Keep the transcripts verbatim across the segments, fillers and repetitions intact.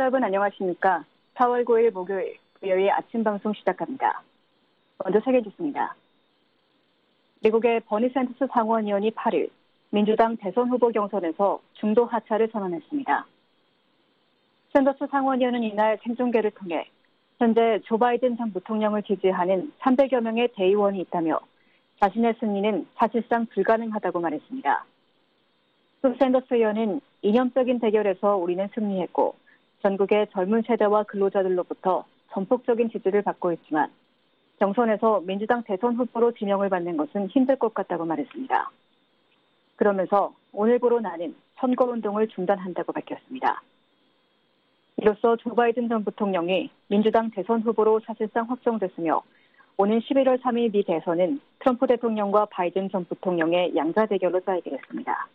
여러분 안녕하십니까? 사월 구일 목요일 비오이 아침 방송 시작합니다. 먼저 세계 뉴스입니다. 미국의 버니 샌더스 상원의원이 팔일 민주당 대선 후보 경선에서 중도 하차를 선언했습니다. 샌더스 상원의원은 이날 생중계를 통해 현재 조 바이든 전 부통령을 지지하는 삼백여 명의 대의원이 있다며 자신의 승리는 사실상 불가능하다고 말했습니다. 또 샌더스 의원은 이념적인 대결에서 우리는 승리했고 전국의 젊은 세대와 근로자들로부터 전폭적인 지지를 받고 있지만 경선에서 민주당 대선 후보로 지명을 받는 것은 힘들 것 같다고 말했습니다. 그러면서 오늘부로 나는 선거운동을 중단한다고 밝혔습니다. 이로써 조 바이든 전 부통령이 민주당 대선 후보로 사실상 확정됐으며 오는 십일월 삼일 미 대선은 트럼프 대통령과 바이든 전 부통령의 양자 대결로 짜이게 됐습니다.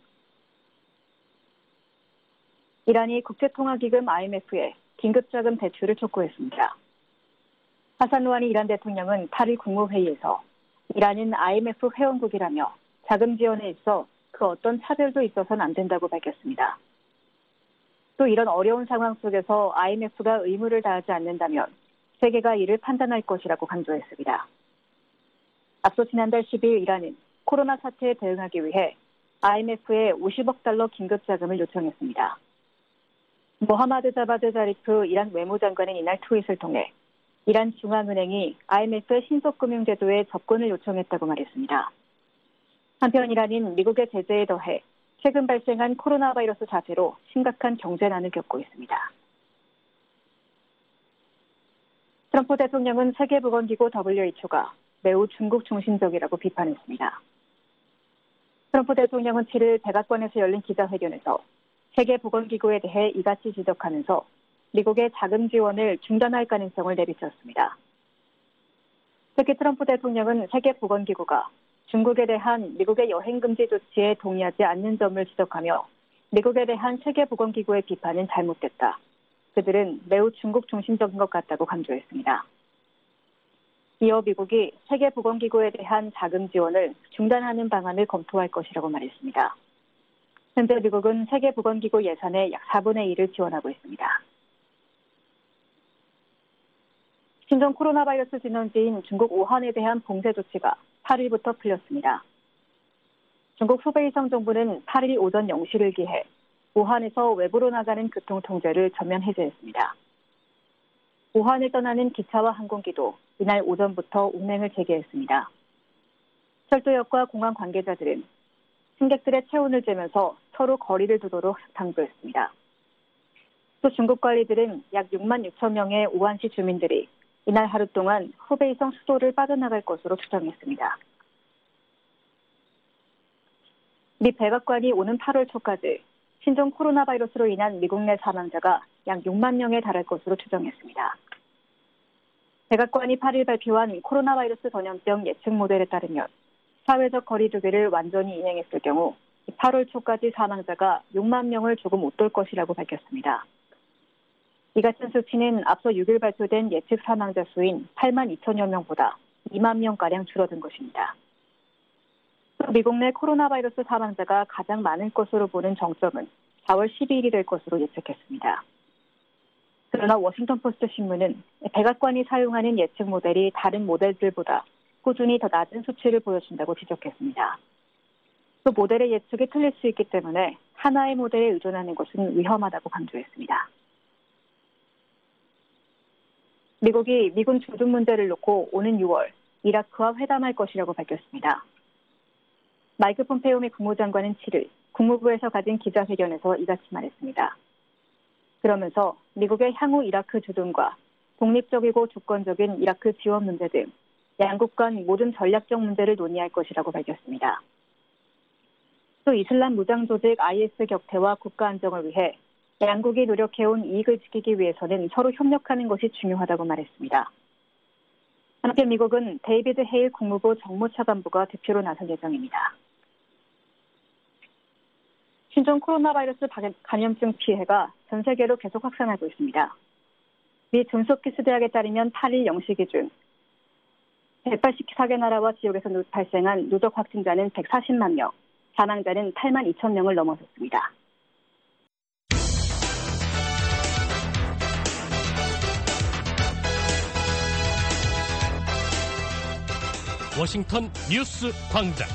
이란이 국제통화기금 아이엠에프에 긴급자금 대출을 촉구했습니다. 하산 루하니 이란 대통령은 팔일 국무회의에서 이란은 아이엠에프 회원국이라며 자금 지원에 있어 그 어떤 차별도 있어서는 안 된다고 밝혔습니다. 또 이런 어려운 상황 속에서 아이엠에프가 의무를 다하지 않는다면 세계가 이를 판단할 것이라고 강조했습니다. 앞서 지난달 십이일 이란은 코로나 사태에 대응하기 위해 아이엠에프에 오십억 달러 긴급자금을 요청했습니다. 모하마드 자바드 자리프 이란 외무장관은 이날 트윗을 통해 이란 중앙은행이 아이엠에프의 신속금융제도에 접근을 요청했다고 말했습니다. 한편 이란은 미국의 제재에 더해 최근 발생한 코로나 바이러스 사태로 심각한 경제난을 겪고 있습니다. 트럼프 대통령은 세계보건기구 더블유에이치오가 매우 중국 중심적이라고 비판했습니다. 트럼프 대통령은 칠일 백악관에서 열린 기자회견에서 세계보건기구에 대해 이같이 지적하면서 미국의 자금 지원을 중단할 가능성을 내비쳤습니다. 특히 트럼프 대통령은 세계보건기구가 중국에 대한 미국의 여행금지 조치에 동의하지 않는 점을 지적하며 미국에 대한 세계보건기구의 비판은 잘못됐다. 그들은 매우 중국 중심적인 것 같다고 강조했습니다. 이어 미국이 세계보건기구에 대한 자금 지원을 중단하는 방안을 검토할 것이라고 말했습니다. 현재 미국은 세계보건기구 예산의 약 사분의 일을 지원하고 있습니다. 신종 코로나 바이러스 진원지인 중국 우한에 대한 봉쇄 조치가 팔일부터 풀렸습니다. 중국 후베이성 정부는 팔일 오전 영 시를 기해 우한에서 외부로 나가는 교통 통제를 전면 해제했습니다. 우한을 떠나는 기차와 항공기도 이날 오전부터 운행을 재개했습니다. 철도역과 공항 관계자들은 승객들의 체온을 재면서 서로 거리를 두도록 당부했습니다. 또 중국 관리들은 약 육만 육천 명의 우한시 주민들이 이날 하루 동안 후베이성 수도를 빠져나갈 것으로 추정했습니다. 미 백악관이 오는 팔월 초까지 신종 코로나 바이러스로 인한 미국 내 사망자가 약 육만 명에 달할 것으로 추정했습니다. 백악관이 팔일 발표한 코로나 바이러스 전염병 예측 모델에 따르면 사회적 거리 두기를 완전히 이행했을 경우 팔월 초까지 사망자가 육만 명을 조금 웃돌 것이라고 밝혔습니다. 이 같은 수치는 앞서 육일 발표된 예측 사망자 수인 팔만 이천여 명보다 이만 명가량 줄어든 것입니다. 또 미국 내 코로나 바이러스 사망자가 가장 많은 것으로 보는 정점은 사월 십이일이 될 것으로 예측했습니다. 그러나 워싱턴 포스트 신문은 백악관이 사용하는 예측 모델이 다른 모델들보다 꾸준히 더 낮은 수치를 보여준다고 지적했습니다. 또 모델의 예측이 틀릴 수 있기 때문에 하나의 모델에 의존하는 것은 위험하다고 강조했습니다. 미국이 미군 주둔 문제를 놓고 오는 유월 이라크와 회담할 것이라고 밝혔습니다. 마이크 폼페이오 미 국무장관은 칠일 국무부에서 가진 기자회견에서 이같이 말했습니다. 그러면서 미국의 향후 이라크 주둔과 독립적이고 주권적인 이라크 지원 문제 등 양국 간 모든 전략적 문제를 논의할 것이라고 밝혔습니다. 또 이슬람 무장 조직 아이에스 격퇴와 국가 안정을 위해 양국이 노력해온 이익을 지키기 위해서는 서로 협력하는 것이 중요하다고 말했습니다. 한편 미국은 데이비드 헤일 국무부 정무차관부가 대표로 나설 예정입니다. 신종 코로나 바이러스 감염증 피해가 전 세계로 계속 확산하고 있습니다. 미 존스홉킨스 대학에 따르면 팔일 영 시 기준 백팔십사 개 나라와 지역에서 발생한 누적 확진자는 백사십만 명, 사망자는 팔만 이천 명을 넘어섰습니다. 워싱턴 뉴스 광장.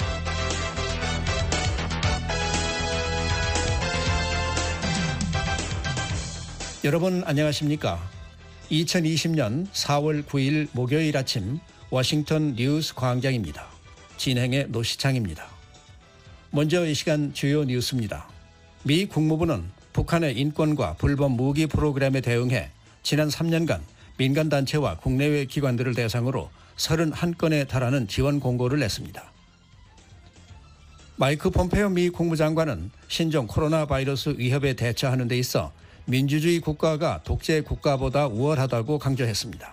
여러분 안녕하십니까? 이천이십 년 사월 구일 목요일 아침 워싱턴 뉴스 광장입니다. 진행의 노시창입니다. 먼저 이 시간 주요 뉴스입니다. 미 국무부는 북한의 인권과 불법 무기 프로그램에 대응해 지난 삼 년간 민간단체와 국내외 기관들을 대상으로 서른한 건에 달하는 지원 공고를 냈습니다. 마이크 폼페오 미 국무장관은 신종 코로나 바이러스 위협에 대처하는 데 있어 민주주의 국가가 독재 국가보다 우월하다고 강조했습니다.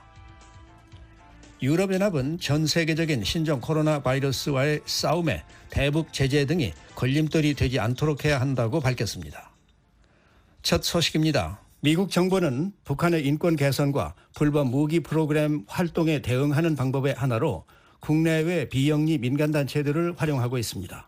유럽연합은 전 세계적인 신종 코로나 바이러스와의 싸움에 대북 제재 등이 걸림돌이 되지 않도록 해야 한다고 밝혔습니다. 첫 소식입니다. 미국 정부는 북한의 인권 개선과 불법 무기 프로그램 활동에 대응하는 방법의 하나로 국내외 비영리 민간단체들을 활용하고 있습니다.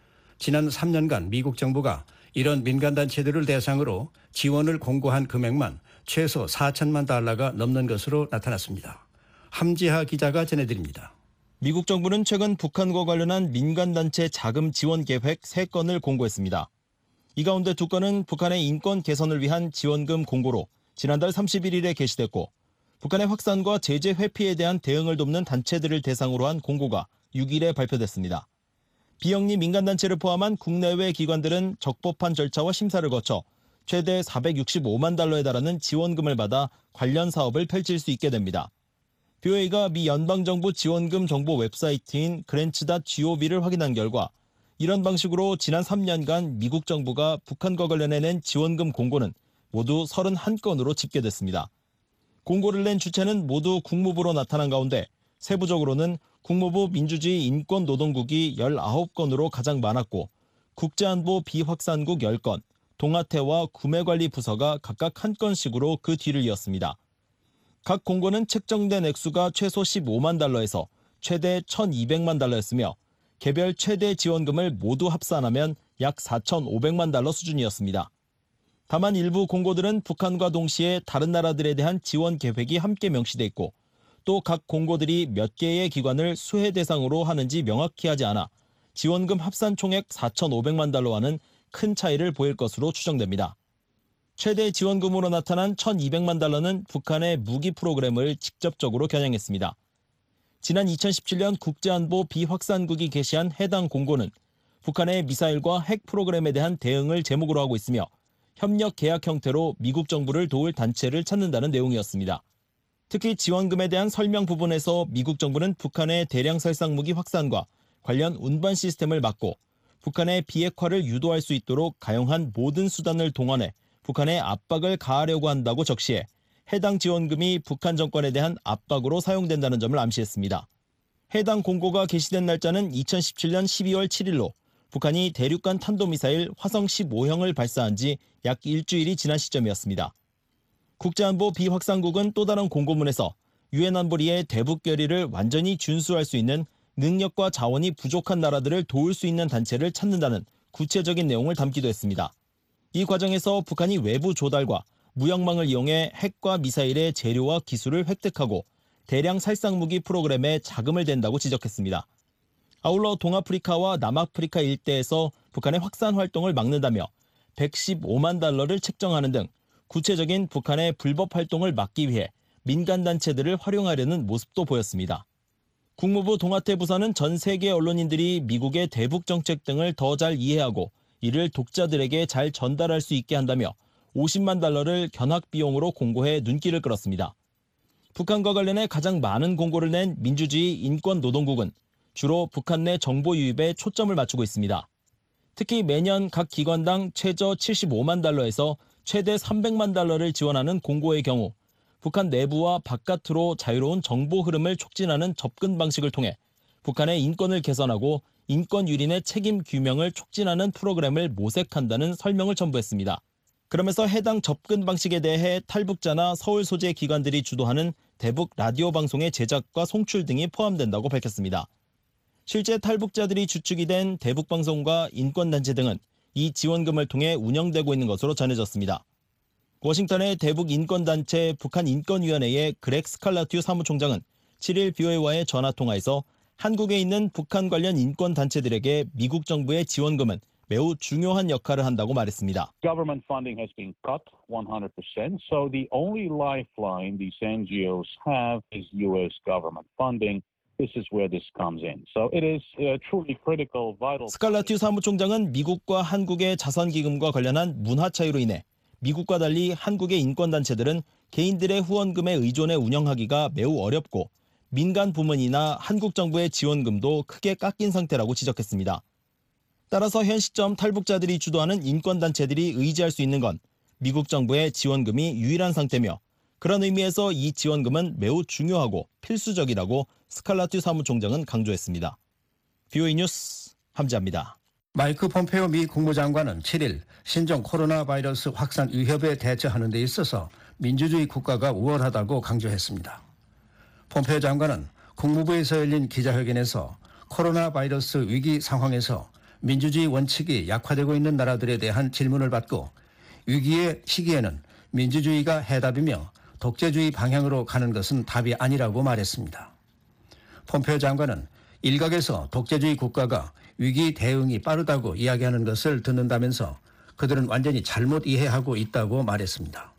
지난 삼 년간 미국 정부가 이런 민간단체들을 대상으로 지원을 공고한 금액만 최소 사천만 달러가 넘는 것으로 나타났습니다. 함지하 기자가 전해드립니다. 미국 정부는 최근 북한과 관련한 민간단체 자금 지원 계획 세 건을 공고했습니다. 이 가운데 두 건은 북한의 인권 개선을 위한 지원금 공고로 지난달 삼십일일에 게시됐고, 북한의 확산과 제재 회피에 대한 대응을 돕는 단체들을 대상으로 한 공고가 육일에 발표됐습니다. 비영리 민간단체를 포함한 국내외 기관들은 적법한 절차와 심사를 거쳐 최대 사백육십오만 달러에 달하는 지원금을 받아 관련 사업을 펼칠 수 있게 됩니다. 비오에이가 미 연방정부 지원금 정보 웹사이트인 그랜츠 닷 지오비를 확인한 결과 이런 방식으로 지난 삼 년간 미국 정부가 북한과 관련해 낸 지원금 공고는 모두 서른한 건으로 집계됐습니다. 공고를 낸 주체는 모두 국무부로 나타난 가운데 세부적으로는 국무부 민주주의 인권노동국이 열아홉 건으로 가장 많았고, 국제안보 비확산국 열 건, 동아태와 구매관리부서가 각각 한 건씩으로 그 뒤를 이었습니다. 각 공고는 책정된 액수가 최소 십오만 달러에서 최대 천이백만 달러였으며 개별 최대 지원금을 모두 합산하면 약 사천오백만 달러 수준이었습니다. 다만 일부 공고들은 북한과 동시에 다른 나라들에 대한 지원 계획이 함께 명시돼 있고, 또 각 공고들이 몇 개의 기관을 수혜 대상으로 하는지 명확히 하지 않아 지원금 합산 총액 사천오백만 달러와는 큰 차이를 보일 것으로 추정됩니다. 최대 지원금으로 나타난 천이백만 달러는 북한의 무기 프로그램을 직접적으로 겨냥했습니다. 지난 이천십칠 년 국제안보 비확산국이 게시한 해당 공고는 북한의 미사일과 핵 프로그램에 대한 대응을 제목으로 하고 있으며 협력 계약 형태로 미국 정부를 도울 단체를 찾는다는 내용이었습니다. 특히 지원금에 대한 설명 부분에서 미국 정부는 북한의 대량 살상 무기 확산과 관련 운반 시스템을 막고 북한의 비핵화를 유도할 수 있도록 가용한 모든 수단을 동원해 북한의 압박을 가하려고 한다고 적시해 해당 지원금이 북한 정권에 대한 압박으로 사용된다는 점을 암시했습니다. 해당 공고가 게시된 날짜는 이천십칠 년 십이월 칠일로 북한이 대륙간 탄도미사일 화성 십오형을 발사한 지 약 일주일이 지난 시점이었습니다. 국제안보 비확산국은 또 다른 공고문에서 유엔 안보리의 대북 결의를 완전히 준수할 수 있는 능력과 자원이 부족한 나라들을 도울 수 있는 단체를 찾는다는 구체적인 내용을 담기도 했습니다. 이 과정에서 북한이 외부 조달과 무역망을 이용해 핵과 미사일의 재료와 기술을 획득하고 대량 살상무기 프로그램에 자금을 댄다고 지적했습니다. 아울러 동아프리카와 남아프리카 일대에서 북한의 확산 활동을 막는다며 백십오만 달러를 책정하는 등 구체적인 북한의 불법 활동을 막기 위해 민간단체들을 활용하려는 모습도 보였습니다. 국무부 동아태 부서는 전 세계 언론인들이 미국의 대북 정책 등을 더 잘 이해하고 이를 독자들에게 잘 전달할 수 있게 한다며 오십만 달러를 견학 비용으로 공고해 눈길을 끌었습니다. 북한과 관련해 가장 많은 공고를 낸 민주주의 인권노동국은 주로 북한 내 정보 유입에 초점을 맞추고 있습니다. 특히 매년 각 기관당 최저 칠십오만 달러에서 최대 삼백만 달러를 지원하는 공고의 경우 북한 내부와 바깥으로 자유로운 정보 흐름을 촉진하는 접근 방식을 통해 북한의 인권을 개선하고 인권 유린의 책임 규명을 촉진하는 프로그램을 모색한다는 설명을 첨부했습니다. 그러면서 해당 접근 방식에 대해 탈북자나 서울 소재 기관들이 주도하는 대북 라디오 방송의 제작과 송출 등이 포함된다고 밝혔습니다. 실제 탈북자들이 주축이 된 대북방송과 인권단체 등은 이 지원금을 통해 운영되고 있는 것으로 전해졌습니다. 워싱턴의 대북인권단체 북한인권위원회의 그렉 스칼라튜 사무총장은 칠일 비오에이와의 전화통화에서 한국에 있는 북한 관련 인권 단체들에게 미국 정부의 지원금은 매우 중요한 역할을 한다고 말했습니다. Government funding has been cut one hundred percent, so the only lifeline these N G Os have is U S government funding. This is where this comes in. So it is uh, truly critical, vital. 스칼라튜 사무총장은 미국과 한국의 자선기금과 관련한 문화 차이로 인해 미국과 달리 한국의 인권단체들은 개인들의 후원금에 의존해 운영하기가 매우 어렵고 민간 부문이나 한국 정부의 지원금도 크게 깎인 상태라고 지적했습니다. 따라서 현 시점 탈북자들이 주도하는 인권단체들이 의지할 수 있는 건 미국 정부의 지원금이 유일한 상태며 그런 의미에서 이 지원금은 매우 중요하고 필수적이라고 스칼라튜 사무총장은 강조했습니다. 브이오에이 뉴스 함지아입니다. 마이크 폼페오 미 국무장관은 칠 일 신종 코로나 바이러스 확산 위협에 대처하는 데 있어서 민주주의 국가가 우월하다고 강조했습니다. 폼페오 장관은 국무부에서 열린 기자회견에서 코로나 바이러스 위기 상황에서 민주주의 원칙이 약화되고 있는 나라들에 대한 질문을 받고 위기의 시기에는 민주주의가 해답이며 독재주의 방향으로 가는 것은 답이 아니라고 말했습니다. 폼페오 장관은 일각에서 독재주의 국가가 위기 대응이 빠르다고 이야기하는 것을 듣는다면서 그들은 완전히 잘못 이해하고 있다고 말했습니다.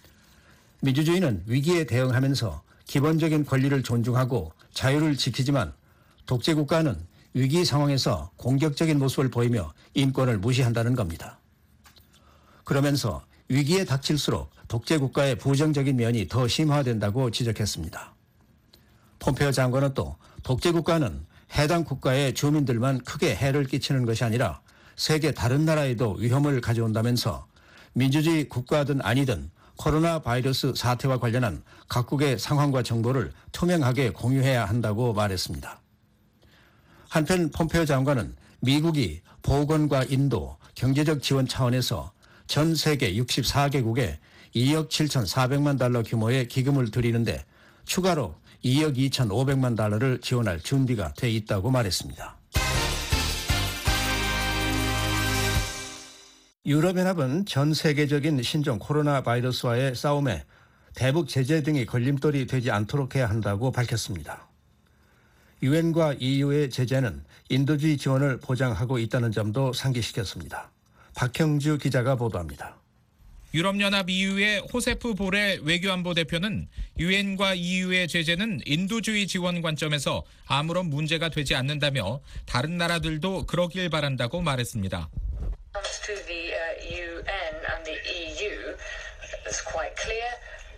민주주의는 위기에 대응하면서 기본적인 권리를 존중하고 자유를 지키지만 독재국가는 위기 상황에서 공격적인 모습을 보이며 인권을 무시한다는 겁니다. 그러면서 위기에 닥칠수록 독재국가의 부정적인 면이 더 심화된다고 지적했습니다. 폼페오 장관은 또 독재국가는 해당 국가의 주민들만 크게 해를 끼치는 것이 아니라 세계 다른 나라에도 위험을 가져온다면서 민주주의 국가든 아니든 코로나 바이러스 사태와 관련한 각국의 상황과 정보를 투명하게 공유해야 한다고 말했습니다. 한편 폼페오 장관은 미국이 보건과 인도, 경제적 지원 차원에서 전 세계 육십사 개국에 이억 칠천사백만 달러 규모의 기금을 드리는데 추가로 이억 이천오백만 달러를 지원할 준비가 돼 있다고 말했습니다. 유럽연합은 전 세계적인 신종 코로나 바이러스와의 싸움에 대북 제재 등이 걸림돌이 되지 않도록 해야 한다고 밝혔습니다. 유엔과 이유의 제재는 인도주의 지원을 보장하고 있다는 점도 상기시켰습니다. 박형주 기자가 보도합니다. 유럽연합 이유의 호세프 보렐 외교안보 대표는 유엔과 이유의 제재는 인도주의 지원 관점에서 아무런 문제가 되지 않는다며 다른 나라들도 그러길 바란다고 말했습니다. To the U N and the E U, it's quite clear.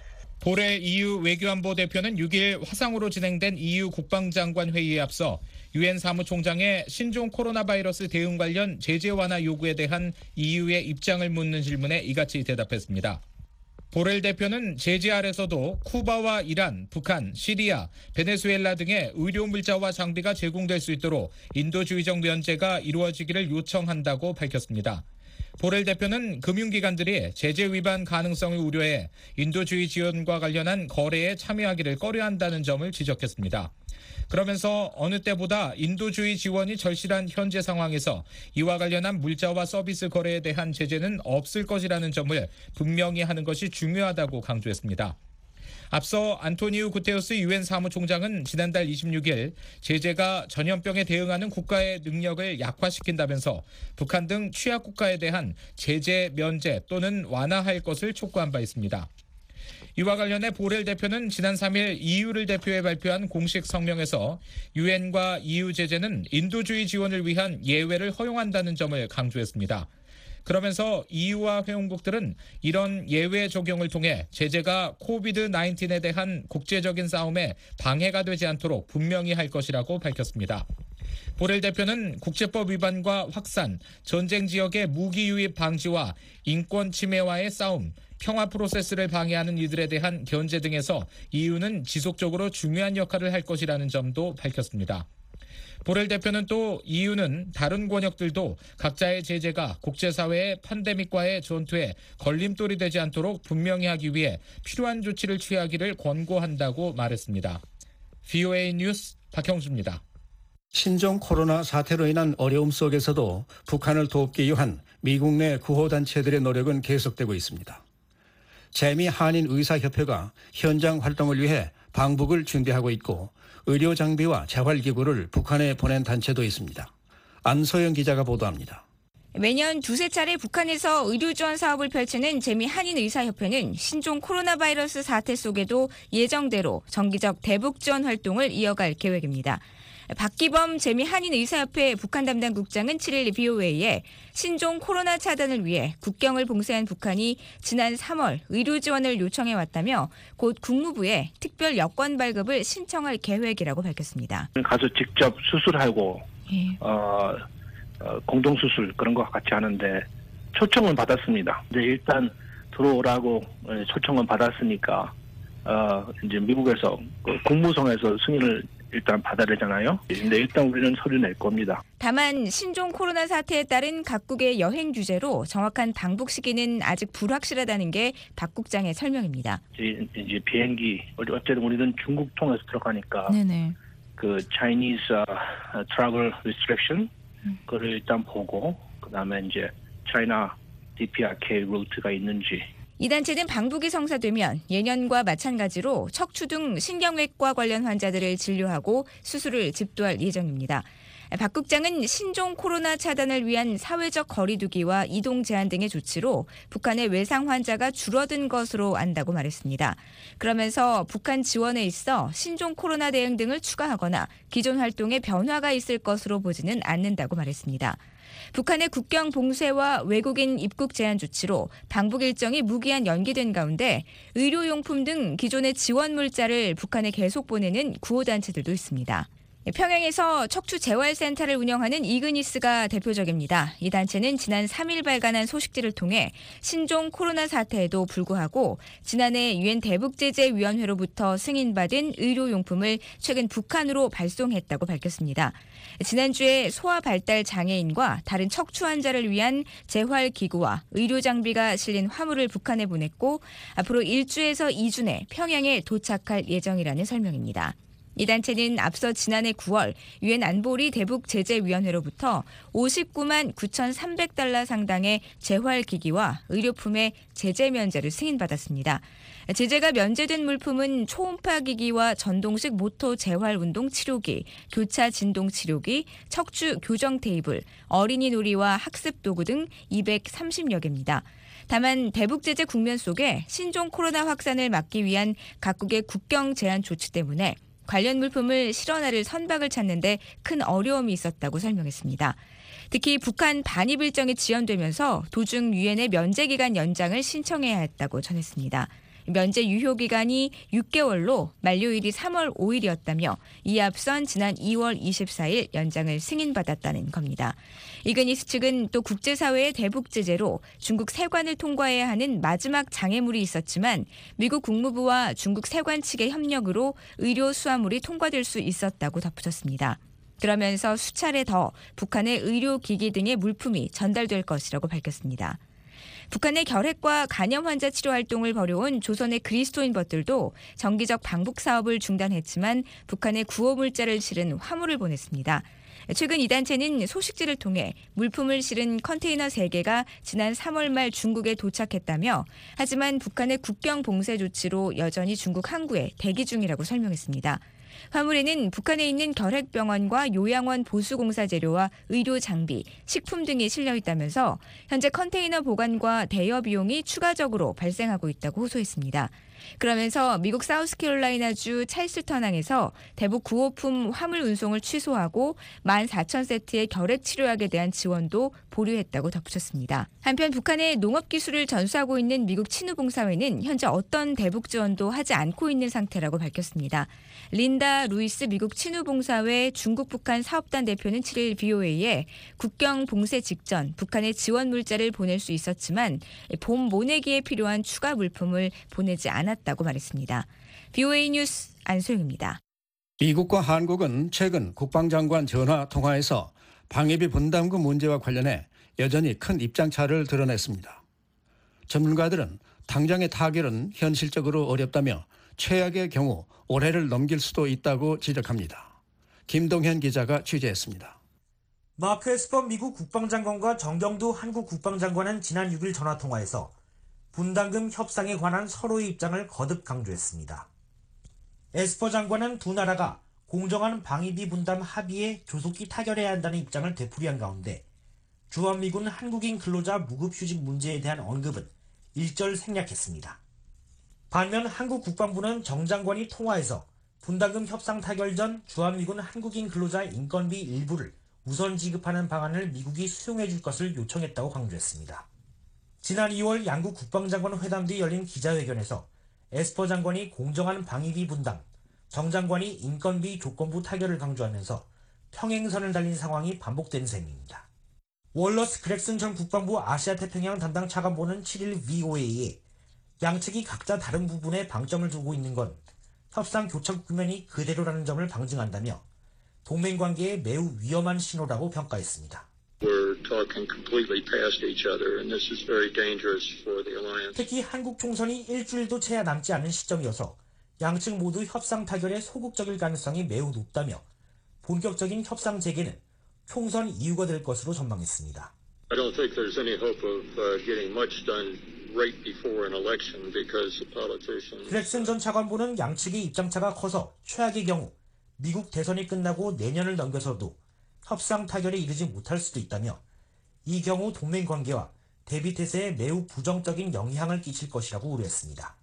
보렐 이유 외교안보 대표는 육 일 화상으로 진행된 이유 국방장관 회의에 앞서 유엔 사무총장의 신종 코로나 바이러스 대응 관련 제재 완화 요구에 대한 이유의 입장을 묻는 질문에 이같이 대답했습니다. 보렐 대표는 제재 아래서도 쿠바와 이란, 북한, 시리아, 베네수엘라 등의 의료 물자와 장비가 제공될 수 있도록 인도주의적 면제가 이루어지기를 요청한다고 밝혔습니다. 보렐 대표는 금융기관들이 제재 위반 가능성을 우려해 인도주의 지원과 관련한 거래에 참여하기를 꺼려한다는 점을 지적했습니다. 그러면서 어느 때보다 인도주의 지원이 절실한 현재 상황에서 이와 관련한 물자와 서비스 거래에 대한 제재는 없을 것이라는 점을 분명히 하는 것이 중요하다고 강조했습니다. 앞서 안토니우 구테우스 유엔 사무총장은 지난달 이십육 일 제재가 전염병에 대응하는 국가의 능력을 약화시킨다면서 북한 등 취약 국가에 대한 제재 면제 또는 완화할 것을 촉구한 바 있습니다. 이와 관련해 보렐 대표는 지난 삼 일 이유를 대표해 발표한 공식 성명에서 유엔과 이유 제재는 인도주의 지원을 위한 예외를 허용한다는 점을 강조했습니다. 그러면서 이유와 회원국들은 이런 예외 적용을 통해 제재가 코비드 나인틴에 대한 국제적인 싸움에 방해가 되지 않도록 분명히 할 것이라고 밝혔습니다. 보렐 대표는 국제법 위반과 확산, 전쟁 지역의 무기 유입 방지와 인권 침해와의 싸움, 평화 프로세스를 방해하는 이들에 대한 견제 등에서 이유는 지속적으로 중요한 역할을 할 것이라는 점도 밝혔습니다. 보렐 대표는 또 이유는 다른 권역들도 각자의 제재가 국제사회의 팬데믹과의 전투에 걸림돌이 되지 않도록 분명히 하기 위해 필요한 조치를 취하기를 권고한다고 말했습니다. 브이오에이 뉴스 박형주입니다. 신종 코로나 사태로 인한 어려움 속에서도 북한을 돕기 위한 미국 내 구호단체들의 노력은 계속되고 있습니다. 재미 한인 의사협회가 현장 활동을 위해 방북을 준비하고 있고 의료 장비와 재활기구를 북한에 보낸 단체도 있습니다. 안소영 기자가 보도합니다. 매년 두세 차례 북한에서 의료 지원 사업을 펼치는 재미 한인의사협회는 신종 코로나 바이러스 사태 속에도 예정대로 정기적 대북 지원 활동을 이어갈 계획입니다. 박기범 재미 한인의사협회 북한 담당 국장은 칠 일 비오에이에 신종 코로나 차단을 위해 국경을 봉쇄한 북한이 지난 삼월 의료 지원을 요청해 왔다며 곧 국무부에 특별 여권 발급을 신청할 계획이라고 밝혔습니다. 가서 직접 수술하고 예. 어, 어, 공동수술 그런 거 같이 하는데 초청은 받았습니다. 근데 일단 들어오라고 초청은 받았으니까 어, 이제 미국에서 그 국무성에서 승인을 일단 받아야 되잖아요. 근데 일단 우리는 서류 낼 겁니다. 다만 신종 코로나 사태에 따른 각국의 여행 규제로 정확한 방북 시기는 아직 불확실하다는 게 박 국장의 설명입니다. 이제, 이제 비행기 어쨌든 우리는 중국 통해서 들어가니까 네네. 그 Chinese uh, travel restriction 그걸 일단 보고 그다음에 이제 China 디피아르케이 루트가 있는지. 이 단체는 방북이 성사되면 예년과 마찬가지로 척추 등 신경외과 관련 환자들을 진료하고 수술을 집도할 예정입니다. 박 국장은 신종 코로나 차단을 위한 사회적 거리 두기와 이동 제한 등의 조치로 북한의 외상 환자가 줄어든 것으로 안다고 말했습니다. 그러면서 북한 지원에 있어 신종 코로나 대응 등을 추가하거나 기존 활동에 변화가 있을 것으로 보지는 않는다고 말했습니다. 북한의 국경 봉쇄와 외국인 입국 제한 조치로 방북 일정이 무기한 연기된 가운데 의료용품 등 기존의 지원 물자를 북한에 계속 보내는 구호단체들도 있습니다. 평양에서 척추 재활센터를 운영하는 이그니스가 대표적입니다. 이 단체는 지난 삼 일 발간한 소식지를 통해 신종 코로나 사태에도 불구하고 지난해 유엔 대북제재위원회로부터 승인받은 의료용품을 최근 북한으로 발송했다고 밝혔습니다. 지난주에 소아 발달 장애인과 다른 척추 환자를 위한 재활기구와 의료장비가 실린 화물을 북한에 보냈고 앞으로 일 주에서 이 주 내 평양에 도착할 예정이라는 설명입니다. 이 단체는 앞서 지난해 구월 유엔 안보리 대북제재위원회로부터 오십구만 구천삼백 달러 상당의 재활기기와 의료품의 제재 면제를 승인받았습니다. 제재가 면제된 물품은 초음파 기기와 전동식 모터 재활운동 치료기, 교차 진동 치료기, 척추 교정 테이블, 어린이 놀이와 학습 도구 등 이백삼십여 개입니다. 다만 대북 제재 국면 속에 신종 코로나 확산을 막기 위한 각국의 국경 제한 조치 때문에 관련 물품을 실어나를 선박을 찾는데 큰 어려움이 있었다고 설명했습니다. 특히 북한 반입 일정이 지연되면서 도중 유엔의 면제 기간 연장을 신청해야 했다고 전했습니다. 면제 유효 기간이 육 개월로 만료일이 삼월 오일이었다며 이에 앞선 지난 이월 이십사일 연장을 승인받았다는 겁니다. 이그니스 측은 또 국제사회의 대북 제재로 중국 세관을 통과해야 하는 마지막 장애물이 있었지만 미국 국무부와 중국 세관 측의 협력으로 의료 수화물이 통과될 수 있었다고 덧붙였습니다. 그러면서 수차례 더 북한의 의료기기 등의 물품이 전달될 것이라고 밝혔습니다. 북한의 결핵과 간염 환자 치료 활동을 벌여온 조선의 그리스도인벗들도 정기적 방북 사업을 중단했지만 북한에 구호 물자를 실은 화물을 보냈습니다. 최근 이 단체는 소식지를 통해 물품을 실은 컨테이너 세 개가 지난 삼월 말 중국에 도착했다며 하지만 북한의 국경 봉쇄 조치로 여전히 중국 항구에 대기 중이라고 설명했습니다. 화물에는 북한에 있는 결핵병원과 요양원 보수공사 재료와 의료 장비, 식품 등이 실려 있다면서 현재 컨테이너 보관과 대여 비용이 추가적으로 발생하고 있다고 호소했습니다. 그러면서 미국 사우스캐롤라이나주 찰스턴항에서 대북 구호품 화물 운송을 취소하고 만 사천 세트의 결핵 치료약에 대한 지원도 보류했다고 덧붙였습니다. 한편 북한의 농업 기술을 전수하고 있는 미국 친우봉사회는 현재 어떤 대북 지원도 하지 않고 있는 상태라고 밝혔습니다. 린다 루이스 미국 친우봉사회 중국 북한 사업단 대표는 칠 일 비오에이에 국경 봉쇄 직전 북한에 지원 물자를 보낼 수 있었지만 봄 모내기에 필요한 추가 물품을 보내지 않았다고 말했습니다. 비오에이 뉴스 안소영입니다. 미국과 한국은 최근 국방장관 전화 통화에서 방위비 분담금 문제와 관련해 여전히 큰 입장차를 드러냈습니다. 전문가들은 당장의 타결은 현실적으로 어렵다며 최악의 경우 올해를 넘길 수도 있다고 지적합니다. 김동현 기자가 취재했습니다. 마크 에스퍼 미국 국방장관과 정경두 한국 국방장관은 지난 육 일 전화통화에서 분담금 협상에 관한 서로의 입장을 거듭 강조했습니다. 에스퍼 장관은 두 나라가 공정한 방위비 분담 합의에 조속히 타결해야 한다는 입장을 되풀이한 가운데 주한미군 한국인 근로자 무급휴직 문제에 대한 언급은 일절 생략했습니다. 반면 한국 국방부는 정 장관이 통화에서 분담금 협상 타결 전 주한미군 한국인 근로자 인건비 일부를 우선 지급하는 방안을 미국이 수용해 줄 것을 요청했다고 강조했습니다. 지난 이월 양국 국방장관 회담 뒤 열린 기자회견에서 에스퍼 장관이 공정한 방위비 분담, 정 장관이 인건비 조건부 타결을 강조하면서 평행선을 달린 상황이 반복된 셈입니다. 월러스 그렉슨 전 국방부 아시아태평양 담당 차관보는 칠일 브이오에이에 양측이 각자 다른 부분에 방점을 두고 있는 건 협상 교착 국면이 그대로라는 점을 방증한다며 동맹관계에 매우 위험한 신호라고 평가했습니다. 특히 한국 총선이 일주일도 채 남지 않은 시점이어서 양측 모두 협상 타결에 소극적일 가능성이 매우 높다며 본격적인 협상 재개는 총선 이유가 될 것으로 전망했습니다. I don't think there's any hope of uh, getting much done right before an election because the politicians. 그렉슨 전 차관보는 양측의 입장차가 커서 최악의 경우 미국 대선이 끝나고 내년을 넘겨서도 협상 타결에 이르지 못할 수도 있다며 이 경우 동맹 관계와 대비 태세에 매우 부정적인 영향을 끼칠 것이라고 우려했습니다.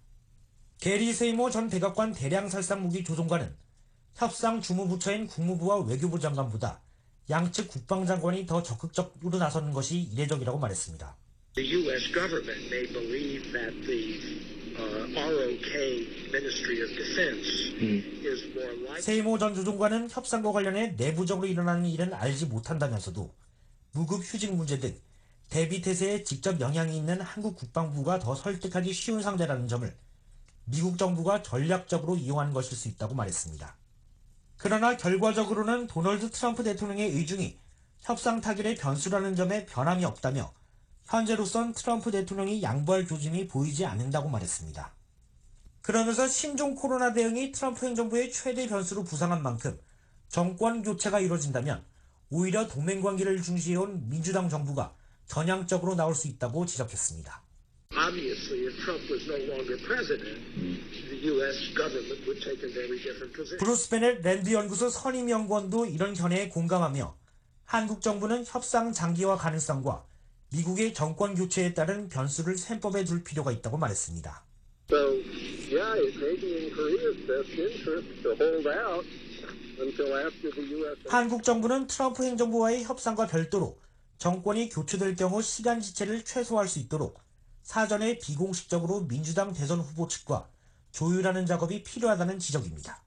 게리 세이모 전 백악관 대량살상무기 조종관은 협상 주무부처인 국무부와 외교부 장관보다 양측 국방장관이 더 적극적으로 나서는 것이 이례적이라고 말했습니다. The U S government may believe that the uh, 알오케이 Ministry of Defense 음. is more likely. 세이모 전 조종관은 협상과 관련해 내부적으로 일어나는 일은 알지 못한다면서도 무급 휴직 문제 등 대비 태세에 직접 영향이 있는 한국 국방부가 더 설득하기 쉬운 상대라는 점을 미국 정부가 전략적으로 이용한 것일 수 있다고 말했습니다. 그러나 결과적으로는 도널드 트럼프 대통령의 의중이 협상 타결의 변수라는 점에 변함이 없다며 현재로선 트럼프 대통령이 양보할 조짐이 보이지 않는다고 말했습니다. 그러면서 신종 코로나 대응이 트럼프 행정부의 최대 변수로 부상한 만큼 정권 교체가 이뤄진다면 오히려 동맹관계를 중시해온 민주당 정부가 전향적으로 나올 수 있다고 지적했습니다. Obviously, if Trump was no longer president, the U S government would take a very different position. 브루스 베넷 랜드 연구소 선임 연구원도 이런 견해에 공감하며 한국 정부는 협상 장기화 가능성과 미국의 정권 교체에 따른 변수를 셈법에 둘 필요가 있다고 말했습니다. So, yeah, it may be in Korea's best interest to hold out until after the U S. 한국 정부는 트럼프 행정부와의 협상과 별도로 정권이 교체될 경우 시간 지체를 최소화할 수 있도록 사전에 비공식적으로 민주당 대선 후보 측과 조율하는 작업이 필요하다는 지적입니다.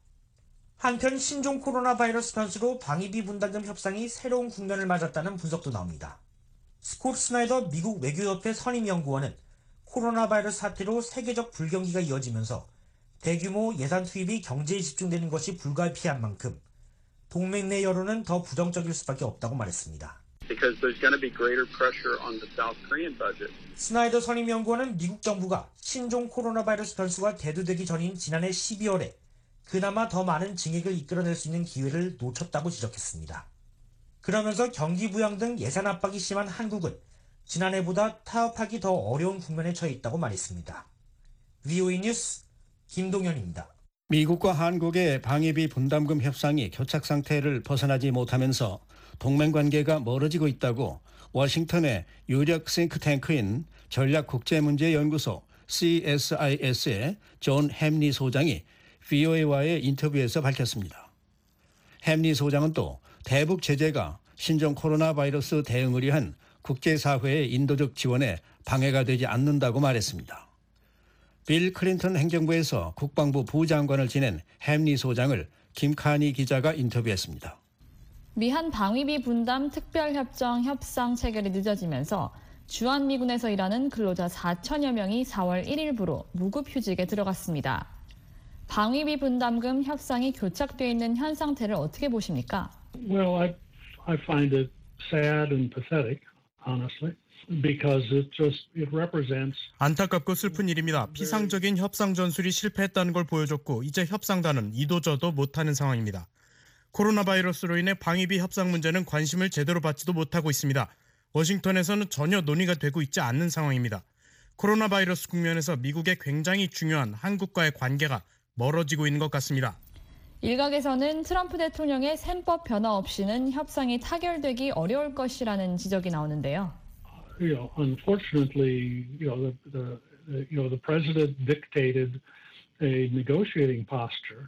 한편 신종 코로나 바이러스 변수로 방위비 분담금 협상이 새로운 국면을 맞았다는 분석도 나옵니다. 스콧 스나이더 미국 외교협회 선임연구원은 코로나 바이러스 사태로 세계적 불경기가 이어지면서 대규모 예산 투입이 경제에 집중되는 것이 불가피한 만큼 동맹 내 여론은 더 부정적일 수밖에 없다고 말했습니다. Because there's going to be greater pressure on the South Korean budget. 스나이더 선임연구원은 미국 정부가 신종 코로나 바이러스 변수가 대두되기 전인 지난해 십이월에 그나마 더 많은 증액을 이끌어낼 수 있는 기회를 놓쳤다고 지적했습니다. 그러면서 경기 부양 등 예산 압박이 심한 한국은 지난해보다 타협하기 더 어려운 국면에 처해 있다고 말했습니다. 브이오에이 뉴스 김동현입니다. 미국과 한국의 방위비 분담금 협상이 교착 상태를 벗어나지 못하면서 동맹관계가 멀어지고 있다고 워싱턴의 유력 싱크탱크인 전략국제문제연구소 씨에스아이에스의 존 햄리 소장이 브이오에이와의 인터뷰에서 밝혔습니다. 햄리 소장은 또 대북 제재가 신종 코로나 바이러스 대응을 위한 국제사회의 인도적 지원에 방해가 되지 않는다고 말했습니다. 빌 클린턴 행정부에서 국방부 부장관을 지낸 햄리 소장을 김카니 기자가 인터뷰했습니다. 미한 방위비 분담 특별협정 협상 체결이 늦어지면서 주한미군에서 일하는 근로자 사천여 명이 사월 일일부로 무급휴직에 들어갔습니다. 방위비 분담금 협상이 교착되어 있는 현 상태를 어떻게 보십니까? Well, I, I find it sad and pathetic, honestly, because it just it represents. 안타깝고 슬픈 일입니다. 피상적인 협상 전술이 실패했다는 걸 보여줬고 이제 협상단은 이도저도 못하는 상황입니다. 코로나 바이러스로 인해 방위비 협상 문제는 관심을 제대로 받지도 못하고 있습니다. 워싱턴에서는 전혀 논의가 되고 있지 않는 상황입니다. 코로나 바이러스 국면에서 미국의 굉장히 중요한 한국과의 관계가 멀어지고 있는 것 같습니다. 일각에서는 트럼프 대통령의 셈법 변화 없이는 협상이 타결되기 어려울 것이라는 지적이 나오는데요. You know, unfortunately, you know, the, the, the you know the president dictated a negotiating posture.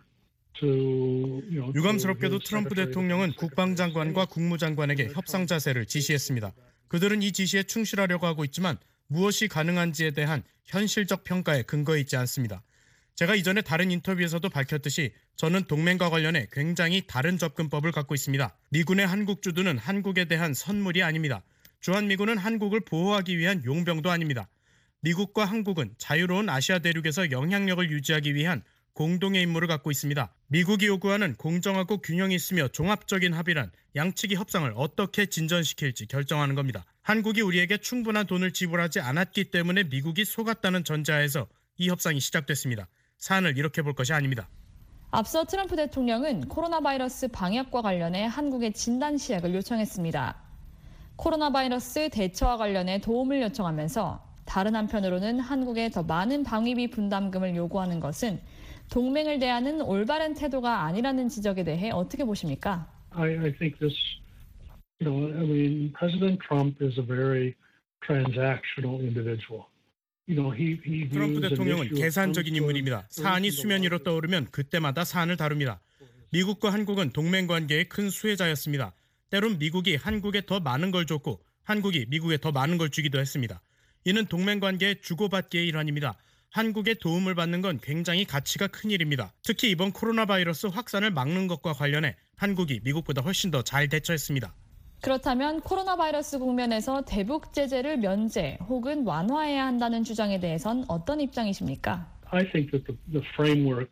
유감스럽게도 트럼프 대통령은 국방장관과 국무장관에게 협상 자세를 지시했습니다. 그들은 이 지시에 충실하려고 하고 있지만 무엇이 가능한지에 대한 현실적 평가에 근거해 있지 않습니다. 제가 이전에 다른 인터뷰에서도 밝혔듯이 저는 동맹과 관련해 굉장히 다른 접근법을 갖고 있습니다. 미군의 한국 주둔은 한국에 대한 선물이 아닙니다. 주한미군은 한국을 보호하기 위한 용병도 아닙니다. 미국과 한국은 자유로운 아시아 대륙에서 영향력을 유지하기 위한 공동의 임무를 갖고 있습니다. 미국이 요구하는 공정하고 균형이 있으며 종합적인 합의란 양측이 협상을 어떻게 진전시킬지 결정하는 겁니다. 한국이 우리에게 충분한 돈을 지불하지 않았기 때문에 미국이 속았다는 전제하에서 이 협상이 시작됐습니다. 사안을 이렇게 볼 것이 아닙니다. 앞서 트럼프 대통령은 코로나 바이러스 방역과 관련해 한국에 진단 시약을 요청했습니다. 코로나 바이러스 대처와 관련해 도움을 요청하면서 다른 한편으로는 한국에 더 많은 방위비 분담금을 요구하는 것은 동맹을 대하는 올바른 태도가 아니라는 지적에 대해 어떻게 보십니까? I, I think this, you know, I mean, President Trump is a very transactional individual. You know, he, he 트럼프 대통령은 계산적인 인물입니다. 사안이 수면 위로 떠오르면 그때마다 사안을 다룹니다. 미국과 한국은 동맹 관계의 큰 수혜자였습니다. 때론 미국이 한국에 더 많은 걸 줬고 한국이 미국에 더 많은 걸 주기도 했습니다. 이는 동맹 관계의 주고받기의 일환입니다. 한국의 도움을 받는 건 굉장히 가치가 큰 일입니다. 특히 이번 코로나 바이러스 확산을 막는 것과 관련해 한국이 미국보다 훨씬 더 잘 대처했습니다. 그렇다면 코로나 바이러스 국면에서 대북 제재를 면제 혹은 완화해야 한다는 주장에 대해선 어떤 입장이십니까? I think that the, the framework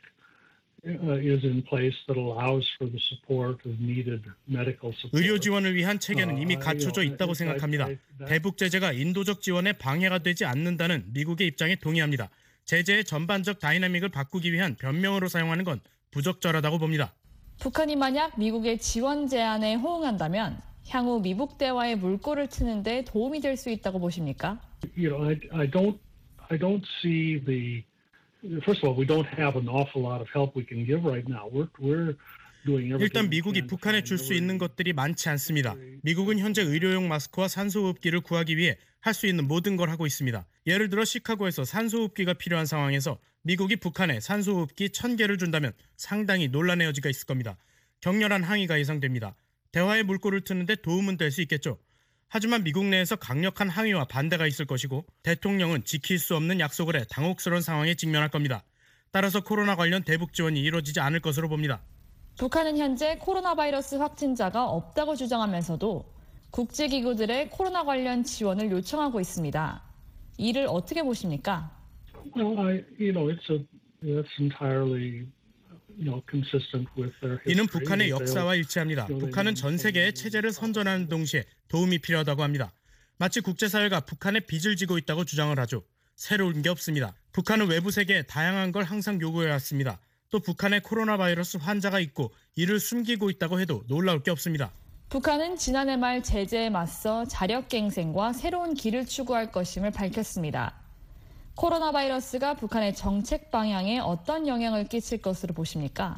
is in place that allows for the support of needed medical support. 의료 지원을 위한 체계는 이미 갖춰져 있다고 생각합니다. 대북 제재가 인도적 지원에 방해가 되지 않는다는 미국의 입장에 동의합니다. 제재의 전반적 다이나믹을 바꾸기 위한 변명으로 사용하는 건 부적절하다고 봅니다. 북한이 만약 미국의 지원 제안에 호응한다면 향후 미북 대화에 물꼬를 트는 데 도움이 될 수 있다고 보십니까? You know, I, I don't, I don't see the. First of all, we don't have an awful lot of help we can give right now. We're, we're doing everything. 일단 미국이 북한에 줄 수 있는 것들이 많지 않습니다. 미국은 현재 의료용 마스크와 산소호흡기를 구하기 위해 할 수 있는 모든 걸 하고 있습니다. 예를 들어 시카고에서 산소호흡기가 필요한 상황에서 미국이 북한에 산소호흡기 천 개를 준다면 상당히 논란의 여지가 있을 겁니다. 격렬한 항의가 예상됩니다. 대화의 물꼬를 트는데 도움은 될 수 있겠죠. 하지만 미국 내에서 강력한 항의와 반대가 있을 것이고 대통령은 지킬 수 없는 약속을 해 당혹스러운 상황에 직면할 겁니다. 따라서 코로나 관련 대북 지원이 이루어지지 않을 것으로 봅니다. 북한은 현재 코로나 바이러스 확진자가 없다고 주장하면서도 국제기구들의 코로나 관련 지원을 요청하고 있습니다. 이를 어떻게 보십니까? Well, I, you know, it's a, that's entirely, you know, consistent with their history. 이는 북한의 역사와 일치합니다. 북한은 전 세계에 체제를 선전하는 동시에 도움이 필요하다고 합니다. 마치 국제사회가 북한에 빚을 지고 있다고 주장을 하죠. 새로운 게 없습니다. 북한은 외부 세계에 다양한 걸 항상 요구해왔습니다. 또 북한에 코로나 바이러스 환자가 있고 이를 숨기고 있다고 해도 놀라울 게 없습니다. 북한은 지난해 말 제재에 맞서 자력갱생과 새로운 길을 추구할 것임을 밝혔습니다. 코로나 바이러스가 북한의 정책 방향에 어떤 영향을 끼칠 것으로 보십니까?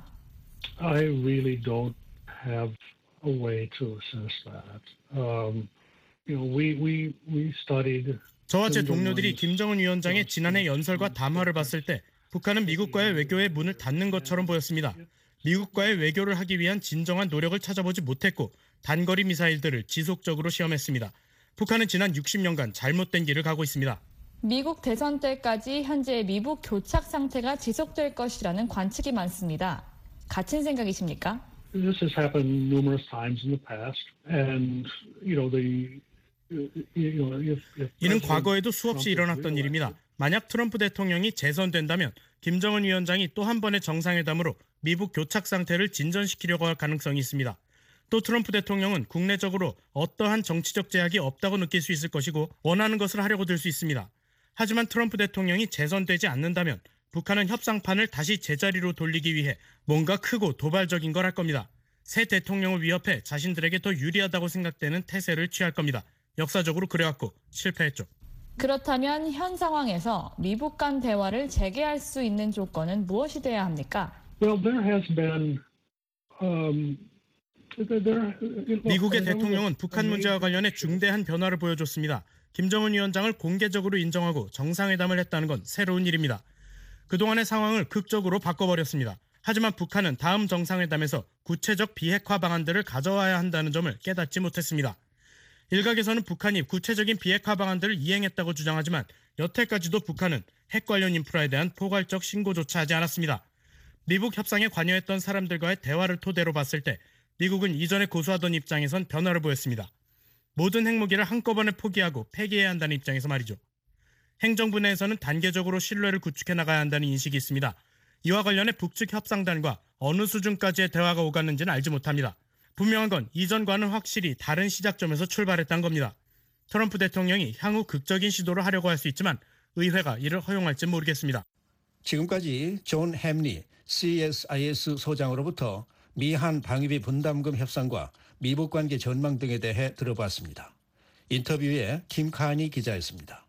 I really don't have a way to assess that. Um, you know, we we we studied. 저와 제 동료들이 김정은 위원장의 지난해 연설과 담화를 봤을 때 북한은 미국과의 외교의 문을 닫는 것처럼 보였습니다. 미국과의 외교를 하기 위한 진정한 노력을 찾아보지 못했고 단거리 미사일들을 지속적으로 시험했습니다. 북한은 지난 육십 년간 잘못된 길을 가고 있습니다. 미국 대선 때까지 현재 미북 교착 상태가 지속될 것이라는 관측이 많습니다. 같은 생각이십니까? This has happened numerous times in the past, and you know the you know if, if 이는 과거에도 수없이 일어났던 일입니다. 만약 트럼프 대통령이 재선된다면 김정은 위원장이 또 한 번의 정상회담으로 미북 교착 상태를 진전시키려고 할 가능성이 있습니다. 또 트럼프 대통령은 국내적으로 어떠한 정치적 제약이 없다고 느낄 수 있을 것이고 원하는 것을 하려고 들 수 있습니다. 하지만 트럼프 대통령이 재선되지 않는다면 북한은 협상판을 다시 제자리로 돌리기 위해 뭔가 크고 도발적인 걸 할 겁니다. 새 대통령을 위협해 자신들에게 더 유리하다고 생각되는 태세를 취할 겁니다. 역사적으로 그래왔고 실패했죠. 그렇다면 현 상황에서 미북 간 대화를 재개할 수 있는 조건은 무엇이 돼야 합니까? Well, there has been Um, there, there, look, 미국의 there was 대통령은 a- 북한 a 문제와 major 관련해 중대한 변화를 보여줬습니다. 김정은 위원장을 공개적으로 인정하고 정상회담을 했다는 건 새로운 일입니다. 그동안의 상황을 극적으로 바꿔버렸습니다. 하지만 북한은 다음 정상회담에서 구체적 비핵화 방안들을 가져와야 한다는 점을 깨닫지 못했습니다. 일각에서는 북한이 구체적인 비핵화 방안들을 이행했다고 주장하지만 여태까지도 북한은 핵 관련 인프라에 대한 포괄적 신고조차 하지 않았습니다. 미국 협상에 관여했던 사람들과의 대화를 토대로 봤을 때 미국은 이전에 고수하던 입장에선 변화를 보였습니다. 모든 핵무기를 한꺼번에 포기하고 폐기해야 한다는 입장에서 말이죠. 행정부 내에서는 단계적으로 신뢰를 구축해 나가야 한다는 인식이 있습니다. 이와 관련해 북측 협상단과 어느 수준까지의 대화가 오갔는지는 알지 못합니다. 분명한 건 이전과는 확실히 다른 시작점에서 출발했다는 겁니다. 트럼프 대통령이 향후 극적인 시도를 하려고 할 수 있지만 의회가 이를 허용할지 모르겠습니다. 지금까지 존 햄리 씨에스아이에스 소장으로부터 미한 방위비 분담금 협상과 미북 관계 전망 등에 대해 들어봤습니다. 인터뷰에 김카니 기자였습니다.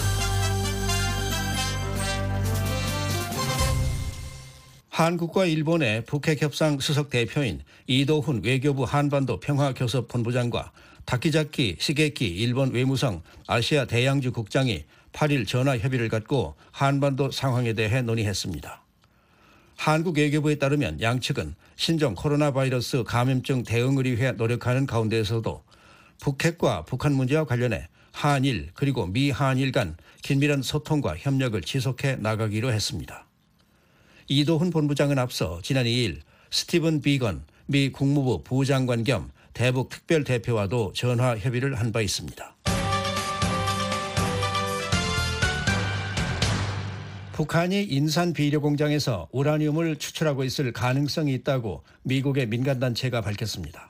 한국과 일본의 북핵협상 수석 대표인 이도훈 외교부 한반도 평화교섭본부장과 타키자키 시게키 일본 외무성 아시아 대양주 국장이 팔 일 전화 협의를 갖고 한반도 상황에 대해 논의했습니다. 한국 외교부에 따르면 양측은 신종 코로나 바이러스 감염증 대응을 위해 노력하는 가운데에서도 북핵과 북한 문제와 관련해 한일 그리고 미한일 간 긴밀한 소통과 협력을 지속해 나가기로 했습니다. 이도훈 본부장은 앞서 지난 이 일 스티븐 비건 미 국무부 부장관 겸 대북 특별대표와도 전화 협의를 한 바 있습니다. 북한이 인산 비료 공장에서 우라늄을 추출하고 있을 가능성이 있다고 미국의 민간단체가 밝혔습니다.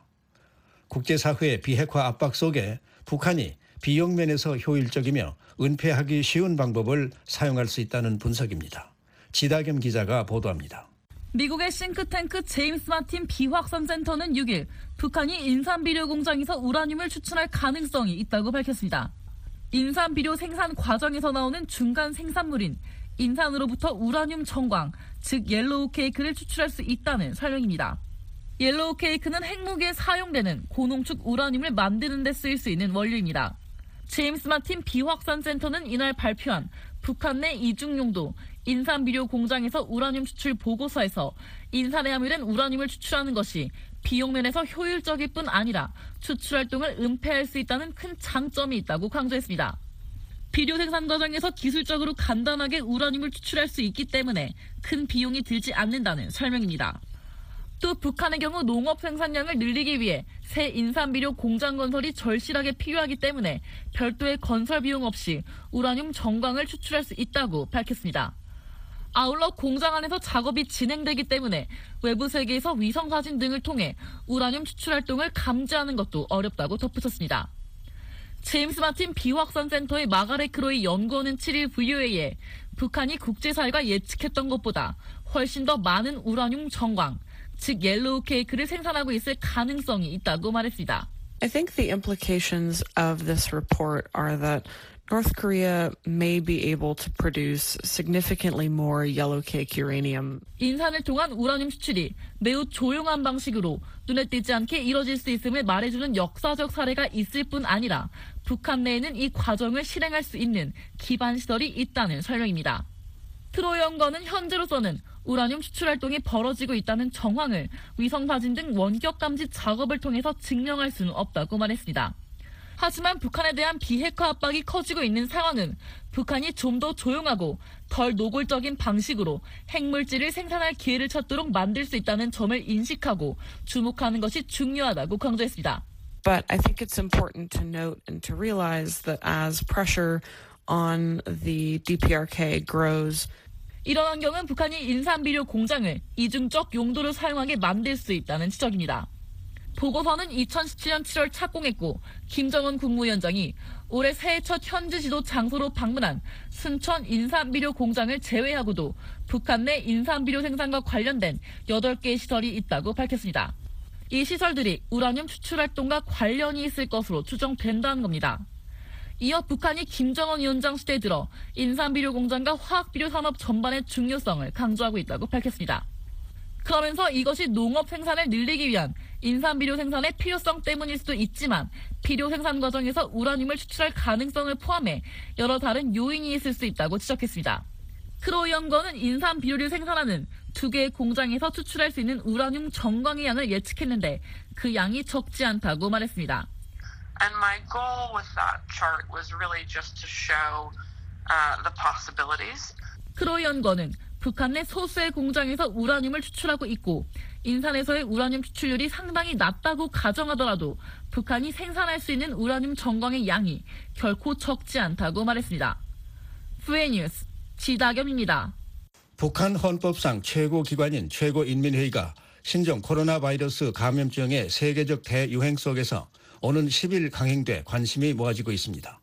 국제사회의 비핵화 압박 속에 북한이 비용 면에서 효율적이며 은폐하기 쉬운 방법을 사용할 수 있다는 분석입니다. 지다겸 기자가 보도합니다. 미국의 싱크탱크 제임스 마틴 비확산 센터는 육 일 북한이 인산 비료 공장에서 우라늄을 추출할 가능성이 있다고 밝혔습니다. 인산 비료 생산 과정에서 나오는 중간 생산물인 인산으로부터 우라늄 정광, 즉 옐로우 케이크를 추출할 수 있다는 설명입니다. 옐로우 케이크는 핵무기에 사용되는 고농축 우라늄을 만드는 데 쓰일 수 있는 원료입니다. 제임스 마틴 비확산 센터는 이날 발표한 북한 내 이중용도 인산 비료 공장에서 우라늄 추출 보고서에서 인산에 함유된 우라늄을 추출하는 것이 비용 면에서 효율적일 뿐 아니라 추출 활동을 은폐할 수 있다는 큰 장점이 있다고 강조했습니다. 비료 생산 과정에서 기술적으로 간단하게 우라늄을 추출할 수 있기 때문에 큰 비용이 들지 않는다는 설명입니다. 또 북한의 경우 농업 생산량을 늘리기 위해 새 인산 비료 공장 건설이 절실하게 필요하기 때문에 별도의 건설 비용 없이 우라늄 정광을 추출할 수 있다고 밝혔습니다. 아울러 공장 안에서 작업이 진행되기 때문에 외부 세계에서 위성사진 등을 통해 우라늄 추출 활동을 감지하는 것도 어렵다고 덧붙였습니다. 제임스 마틴 비확산 센터의 마가렛 크로이 연구원은 칠 일 브이오에이에 북한이 국제사회가 예측했던 것보다 훨씬 더 많은 우라늄 정광, 즉 옐로우 케이크를 생산하고 있을 가능성이 있다고 말했습니다. I think the implications of this report are that North Korea may be able to produce significantly more yellow cake uranium. 인산을 통한 우라늄 추출이 매우 조용한 방식으로 눈에 띄지 않게 이뤄질 수 있음을 말해주는 역사적 사례가 있을 뿐 아니라 북한 내에는 이 과정을 실행할 수 있는 기반 시설이 있다는 설명입니다. 트로이 연구원은 현재로서는 우라늄 추출 활동이 벌어지고 있다는 정황을 위성사진 등 원격 감지 작업을 통해서 증명할 수는 없다고 말했습니다. 하지만 북한에 대한 비핵화 압박이 커지고 있는 상황은 북한이 좀 더 조용하고 덜 노골적인 방식으로 핵물질을 생산할 기회를 찾도록 만들 수 있다는 점을 인식하고 주목하는 것이 중요하다고 강조했습니다. But I think it's important to note and to realize that as pressure on the D P R K grows, 이런 환경은 북한이 인산비료 공장을 이중적 용도로 사용하게 만들 수 있다는 지적입니다. 보고서는 이천십칠 년 칠월 착공했고 김정은 국무위원장이 올해 새해 첫 현지 지도 장소로 방문한 순천 인산비료 공장을 제외하고도 북한 내 인산비료 생산과 관련된 여덟 개의 시설이 있다고 밝혔습니다. 이 시설들이 우라늄 추출 활동과 관련이 있을 것으로 추정된다는 겁니다. 이어 북한이 김정은 위원장 시대에 들어 인산비료 공장과 화학비료 산업 전반의 중요성을 강조하고 있다고 밝혔습니다. 그러면서 이것이 농업 생산을 늘리기 위한 인산 비료 생산의 필요성 때문일 수도 있지만 비료 생산 과정에서 우라늄을 추출할 가능성을 포함해 여러 다른 요인이 있을 수 있다고 지적했습니다. 크로우 연구원은 인산 비료를 생산하는 두 개의 공장에서 추출할 수 있는 우라늄 정광의 양을 예측했는데 그 양이 적지 않다고 말했습니다. And my goal with that chart was really just to show uh, the possibilities. 크로우 연구원은 북한 내 소수의 공장에서 우라늄을 추출하고 있고 인산에서의 우라늄 추출률이 상당히 낮다고 가정하더라도 북한이 생산할 수 있는 우라늄 정광의 양이 결코 적지 않다고 말했습니다. 브이엔 뉴스 지다겸입니다. 북한 헌법상 최고기관인 최고인민회의가 신종 코로나 바이러스 감염증의 세계적 대유행 속에서 오는 십 일 강행돼 관심이 모아지고 있습니다.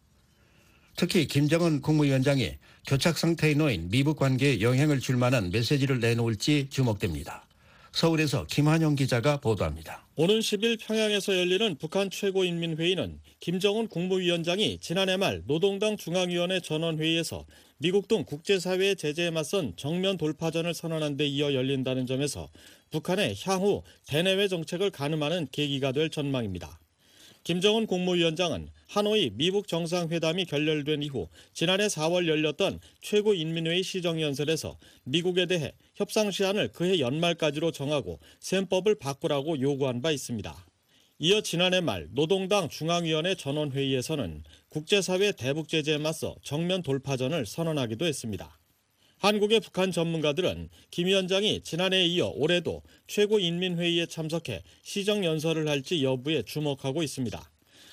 특히 김정은 국무위원장이 교착 상태에 놓인 미북 관계에 영향을 줄 만한 메시지를 내놓을지 주목됩니다. 서울에서 김한영 기자가 보도합니다. 오는 십 일 평양에서 열리는 북한 최고인민회의는 김정은 국무위원장이 지난해 말 노동당 중앙위원회 전원회의에서 미국 등 국제사회의 제재에 맞선 정면 돌파전을 선언한 데 이어 열린다는 점에서 북한의 향후 대내외 정책을 가늠하는 계기가 될 전망입니다. 김정은 국무위원장은 하노이 미북 정상회담이 결렬된 이후 지난해 사월 열렸던 최고인민회의 시정연설에서 미국에 대해 협상 시한을 그해 연말까지로 정하고 셈법을 바꾸라고 요구한 바 있습니다. 이어 지난해 말 노동당 중앙위원회 전원회의에서는 국제사회 대북 제재에 맞서 정면 돌파전을 선언하기도 했습니다. 한국의 북한 전문가들은 김 위원장이 지난해에 이어 올해도 최고인민회의에 참석해 시정연설을 할지 여부에 주목하고 있습니다.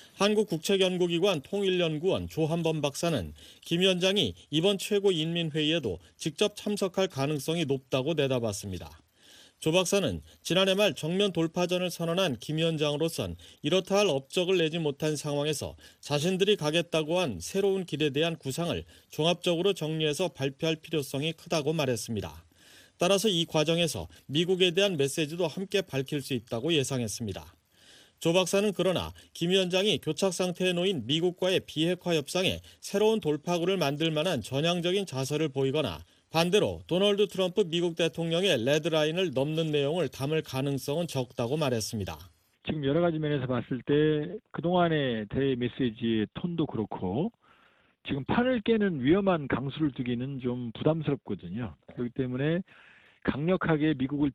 한국국책연구기관 통일연구원 조한범 박사는 김 위원장이 이번 최고인민회의에도 직접 참석할 가능성이 높다고 내다봤습니다. 조 박사는 지난해 말 정면 돌파전을 선언한 김 위원장으로선 이렇다 할 업적을 내지 못한 상황에서 자신들이 가겠다고 한 새로운 길에 대한 구상을 종합적으로 정리해서 발표할 필요성이 크다고 말했습니다. 따라서 이 과정에서 미국에 대한 메시지도 함께 밝힐 수 있다고 예상했습니다. 조 박사는 그러나 김 위원장이 교착 상태에 놓인 미국과의 비핵화 협상에 새로운 돌파구를 만들 만한 전향적인 자세를 보이거나 반대로 도널드 트럼프 미국 대통령의 레드라인을 넘는 내용을 담을 가능성은 적다고 말했습니다. 지금 여러 가지 면에서 봤을 때 그동안의 대외 메시지의 톤도 그렇고 지금 판을 깨는 위험한 강수를 두기는 좀 부담스럽거든요. 그렇기 때문에 강력하게 미국을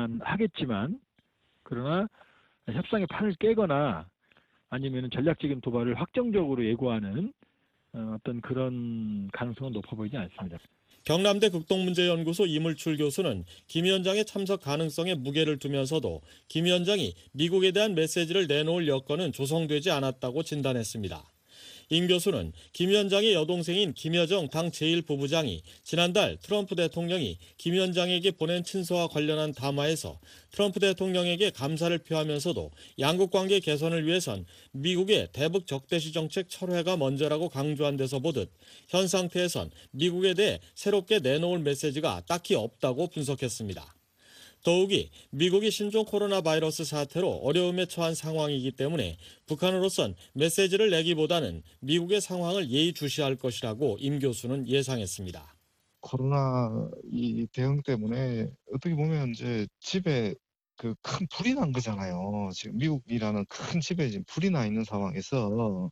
비난하겠지만 그러나 협상의 판을 깨거나 아니면 전략적인 도발을 확정적으로 예고하는 어떤 그런 가능성은 높아 보이지 않습니다. 경남대 극동문제연구소 이물출 교수는 김 위원장의 참석 가능성에 무게를 두면서도 김 위원장이 미국에 대한 메시지를 내놓을 여건은 조성되지 않았다고 진단했습니다. 임 교수는 김 위원장의 여동생인 김여정 당 제일 부부장이 지난달 트럼프 대통령이 김 위원장에게 보낸 친서와 관련한 담화에서 트럼프 대통령에게 감사를 표하면서도 양국 관계 개선을 위해선 미국의 대북 적대시 정책 철회가 먼저라고 강조한 데서 보듯 현 상태에선 미국에 대해 새롭게 내놓을 메시지가 딱히 없다고 분석했습니다. 더욱이 미국이 신종 코로나 바이러스 사태로 어려움에 처한 상황이기 때문에 북한으로선 메시지를 내기보다는 미국의 상황을 예의주시할 것이라고 임 교수는 예상했습니다. 코로나 이 대응 때문에 어떻게 보면 이제 집에 그 큰 불이 난 거잖아요. 지금 미국이라는 큰 집에 지금 불이 나 있는 상황에서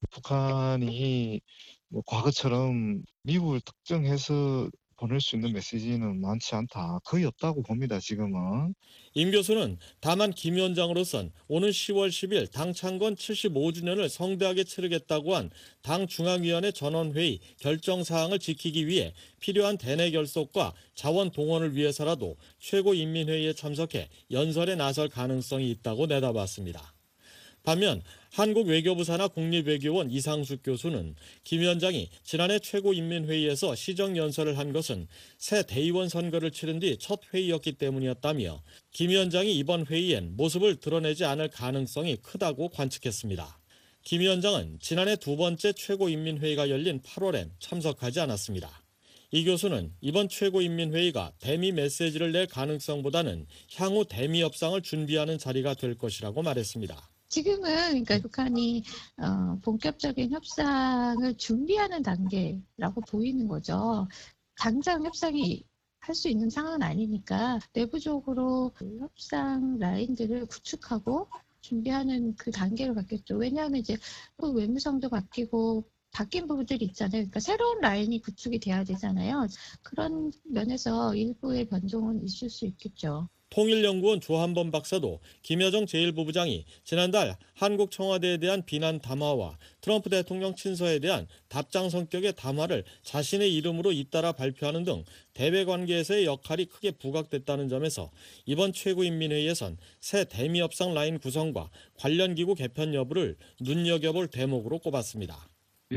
북한이 뭐 과거처럼 미국을 특정해서 보낼 수 있는 메시지는 많지 않다. 거의 없다고 봅니다. 지금은. 임 교수는 다만 김 위원장으로선 오는 시월 십일 당 창건 칠십오 주년을 성대하게 치르겠다고 한 당 중앙위원회 전원회의 결정사항을 지키기 위해 필요한 대내 결속과 자원 동원을 위해서라도 최고인민회의에 참석해 연설에 나설 가능성이 있다고 내다봤습니다. 반면 한국 외교부 산하 국립외교원 이상숙 교수는 김 위원장이 지난해 최고인민회의에서 시정연설을 한 것은 새 대의원 선거를 치른 뒤 첫 회의였기 때문이었다며 김 위원장이 이번 회의엔 모습을 드러내지 않을 가능성이 크다고 관측했습니다. 김 위원장은 지난해 두 번째 최고인민회의가 열린 팔월엔 참석하지 않았습니다. 이 교수는 이번 최고인민회의가 대미 메시지를 낼 가능성보다는 향후 대미 협상을 준비하는 자리가 될 것이라고 말했습니다. 지금은 그러니까 북한이 어, 본격적인 협상을 준비하는 단계라고 보이는 거죠. 당장 협상이 할 수 있는 상황은 아니니까 내부적으로 그 협상 라인들을 구축하고 준비하는 그 단계로 갔겠죠. 왜냐하면 이제 또 외무성도 바뀌고 바뀐 부분들이 있잖아요. 그러니까 새로운 라인이 구축이 돼야 되잖아요. 그런 면에서 일부의 변동은 있을 수 있겠죠. 통일연구원 조한범 박사도 김여정 제일 부부장이 지난달 한국 청와대에 대한 비난 담화와 트럼프 대통령 친서에 대한 답장 성격의 담화를 자신의 이름으로 잇따라 발표하는 등 대외 관계에서의 역할이 크게 부각됐다는 점에서 이번 최고인민회의에선 새 대미 협상 라인 구성과 관련 기구 개편 여부를 눈여겨볼 대목으로 꼽았습니다.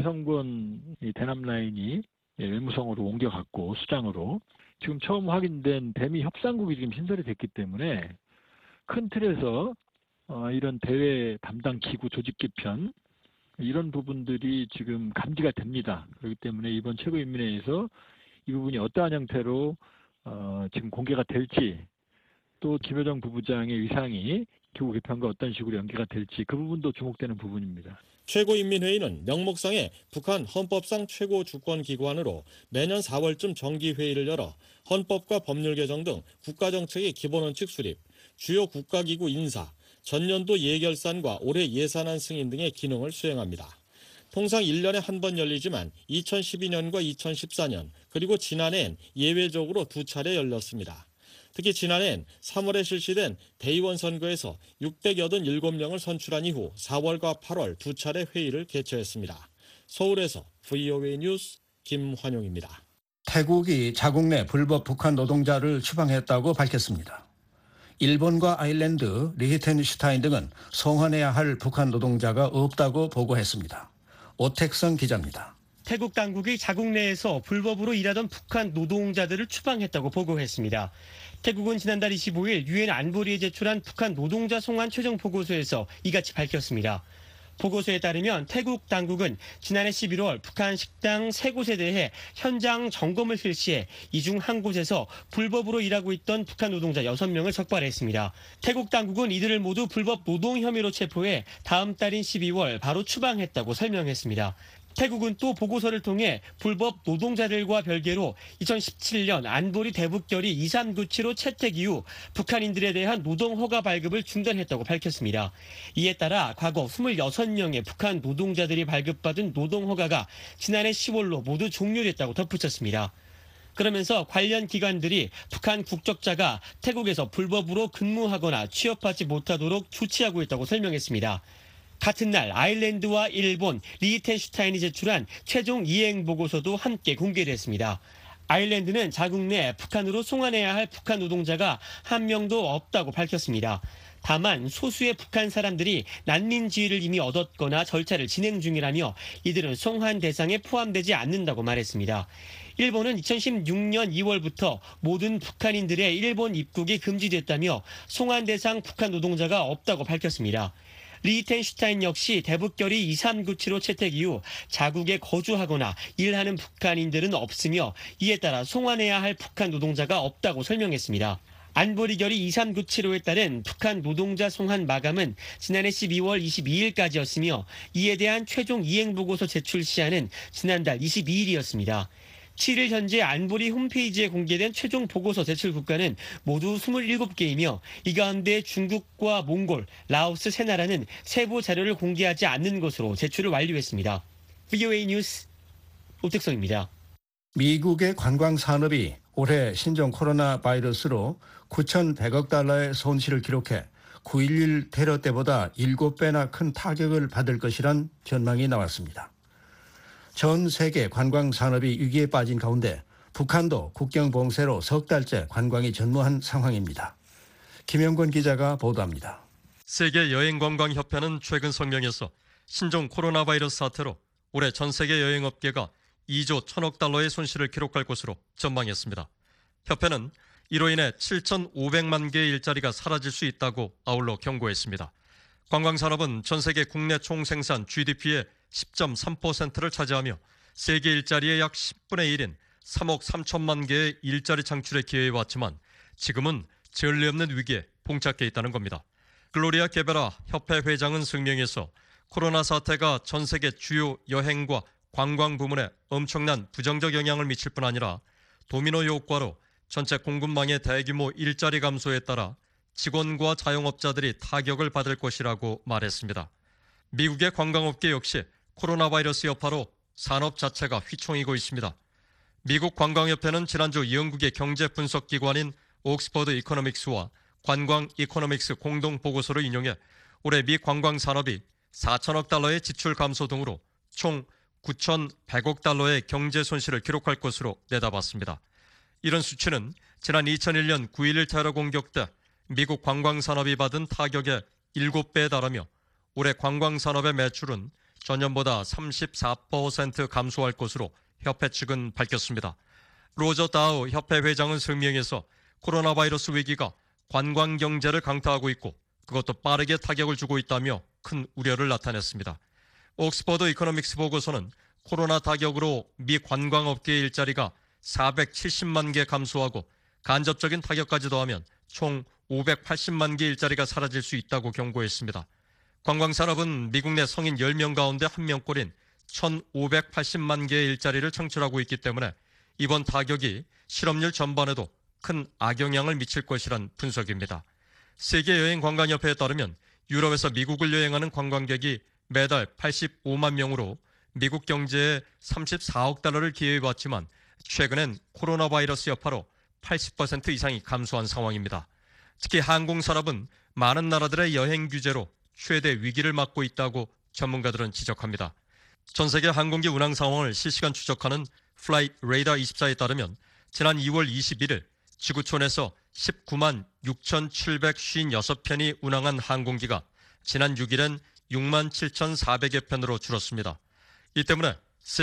위성군 대남 라인이 외무성으로 옮겨갔고 수장으로 지금 처음 확인된 대미 협상국이 지금 신설이 됐기 때문에 큰 틀에서 어, 이런 대외 담당 기구 조직 개편 이런 부분들이 지금 감지가 됩니다. 그렇기 때문에 이번 최고인민회의에서 이 부분이 어떠한 형태로 어, 지금 공개가 될지 또 김여정 부부장의 위상이 기구 개편과 어떤 식으로 연계가 될지 그 부분도 주목되는 부분입니다. 최고인민회의는 명목상의 북한 헌법상 최고 주권기관으로 매년 사월쯤 정기회의를 열어 헌법과 법률 개정 등 국가정책의 기본원칙 수립, 주요 국가기구 인사, 전년도 예결산과 올해 예산안 승인 등의 기능을 수행합니다. 통상 일 년에 한 번 열리지만 이천십이 년과 이천십사 년 그리고 지난해엔 예외적으로 두 차례 열렸습니다. 특히 지난해엔 삼월에 실시된 대의원 선거에서 육백팔십칠 명을 선출한 이후 사월과 팔월 두 차례 회의를 개최했습니다. 서울에서 브이오에이 뉴스 김환용입니다. 태국이 자국 내 불법 북한 노동자를 추방했다고 밝혔습니다. 일본과 아일랜드, 리히텐슈타인 등은 송환해야 할 북한 노동자가 없다고 보고했습니다. 오택성 기자입니다. 태국 당국이 자국 내에서 불법으로 일하던 북한 노동자들을 추방했다고 보고했습니다. 태국은 지난달 이십오 일 유엔 안보리에 제출한 북한 노동자 송환 최종 보고서에서 이같이 밝혔습니다. 보고서에 따르면 태국 당국은 지난해 십일월 북한 식당 세 곳에 대해 현장 점검을 실시해 이 중 한 곳에서 불법으로 일하고 있던 북한 노동자 여섯 명을 적발했습니다. 태국 당국은 이들을 모두 불법 노동 혐의로 체포해 다음 달인 십이월 바로 추방했다고 설명했습니다. 태국은 또 보고서를 통해 불법 노동자들과 별개로 이천십칠 년 안보리 대북결의 이삼구칠호 채택 이후 북한인들에 대한 노동 허가 발급을 중단했다고 밝혔습니다. 이에 따라 과거 이십육 명의 북한 노동자들이 발급받은 노동 허가가 지난해 시월로 모두 종료됐다고 덧붙였습니다. 그러면서 관련 기관들이 북한 국적자가 태국에서 불법으로 근무하거나 취업하지 못하도록 조치하고 있다고 설명했습니다. 같은 날 아일랜드와 일본, 리히텐슈타인이 제출한 최종 이행 보고서도 함께 공개됐습니다. 아일랜드는 자국 내 북한으로 송환해야 할 북한 노동자가 한 명도 없다고 밝혔습니다. 다만 소수의 북한 사람들이 난민 지위를 이미 얻었거나 절차를 진행 중이라며 이들은 송환 대상에 포함되지 않는다고 말했습니다. 일본은 이천십육 년 이월부터 모든 북한인들의 일본 입국이 금지됐다며 송환 대상 북한 노동자가 없다고 밝혔습니다. 리히텐슈타인 역시 대북결의 이삼구칠호 채택 이후 자국에 거주하거나 일하는 북한인들은 없으며 이에 따라 송환해야 할 북한 노동자가 없다고 설명했습니다. 안보리 결의 이삼구칠호에 따른 북한 노동자 송환 마감은 지난해 십이월 이십이일까지였으며 이에 대한 최종 이행보고서 제출 시한은 지난달 이십이일이었습니다. 칠 일 현재 안보리 홈페이지에 공개된 최종 보고서 제출 국가는 모두 이십칠 개이며 이 가운데 중국과 몽골, 라오스 세 나라는 세부 자료를 공개하지 않는 것으로 제출을 완료했습니다. 브이오에이 뉴스 오택성입니다. 미국의 관광 산업이 올해 신종 코로나 바이러스로 구천백억 달러의 손실을 기록해 구일일 테러 때보다 일곱 배나 큰 타격을 받을 것이란 전망이 나왔습니다. 전 세계 관광 산업이 위기에 빠진 가운데 북한도 국경 봉쇄로 석 달째 관광이 전무한 상황입니다. 김영권 기자가 보도합니다. 세계 여행관광협회는 최근 성명에서 신종 코로나 바이러스 사태로 올해 전 세계 여행업계가 이조 천억 달러의 손실을 기록할 것으로 전망했습니다. 협회는 이로 인해 칠천오백만 개의 일자리가 사라질 수 있다고 아울러 경고했습니다. 관광산업은 전 세계 국내 총생산 지디피의 십 점 삼 퍼센트를 차지하며 세계 일자리의 약 십분의 일인 삼억 삼천만 개의 일자리 창출에 기여해왔지만 지금은 전례 없는 위기에 봉착해 있다는 겁니다. 글로리아 게베라 협회 회장은声明에서 코로나 사태가 전 세계 주요 여행과 관광 부문에 엄청난 부정적 영향을 미칠 뿐 아니라 도미노 효과로 전체 공급망의 대규모 일자리 감소에 따라 직원과 자영업자들이 타격을 받을 것이라고 말했습니다. 미국의 관광업계 역시 코로나 바이러스 여파로 산업 자체가 휘청이고 있습니다. 미국 관광협회는 지난주 영국의 경제 분석기관인 옥스퍼드 이코노믹스와 관광 이코노믹스 공동 보고서를 인용해 올해 미 관광 산업이 사천억 달러의 지출 감소 등으로 총 구천백억 달러의 경제 손실을 기록할 것으로 내다봤습니다. 이런 수치는 지난 이천일 년 구일일 테러 공격 때 미국 관광 산업이 받은 타격의 일곱 배에 달하며 올해 관광 산업의 매출은 전년보다 삼십사 퍼센트 감소할 것으로 협회 측은 밝혔습니다. 로저 다우 협회 회장은声明에서 코로나 바이러스 위기가 관광 경제를 강타하고 있고 그것도 빠르게 타격을 주고 있다며 큰 우려를 나타냈습니다. 옥스퍼드 이코노믹스 보고서는 코로나 타격으로 미 관광업계의 일자리가 사백칠십만 개 감소하고 간접적인 타격까지 더하면 총 오백팔십만 개 일자리가 사라질 수 있다고 경고했습니다. 관광산업은 미국 내 성인 열 명 가운데 한 명꼴인 천오백팔십만 개의 일자리를 창출하고 있기 때문에 이번 타격이 실업률 전반에도 큰 악영향을 미칠 것이란 분석입니다. 세계여행관광협회에 따르면 유럽에서 미국을 여행하는 관광객이 매달 팔십오만 명으로 미국 경제에 삼십사억 달러를 기여해왔지만 최근엔 코로나 바이러스 여파로 팔십 퍼센트 이상이 감소한 상황입니다. 특히 항공산업은 많은 나라들의 여행 규제로 최대 위기를 맞고 있다고 전문가들은 지적합니다. 전 세계 항공기 운항 상황을 실시간 추적하는 플라이트 레이더 이십사에 따르면 지난 이월 이십일일 지구촌에서 십구만 육천칠백오십육 편이 운항한 항공기가 지난 육일엔 육만 칠천사백여 편으로 줄었습니다. 이 때문에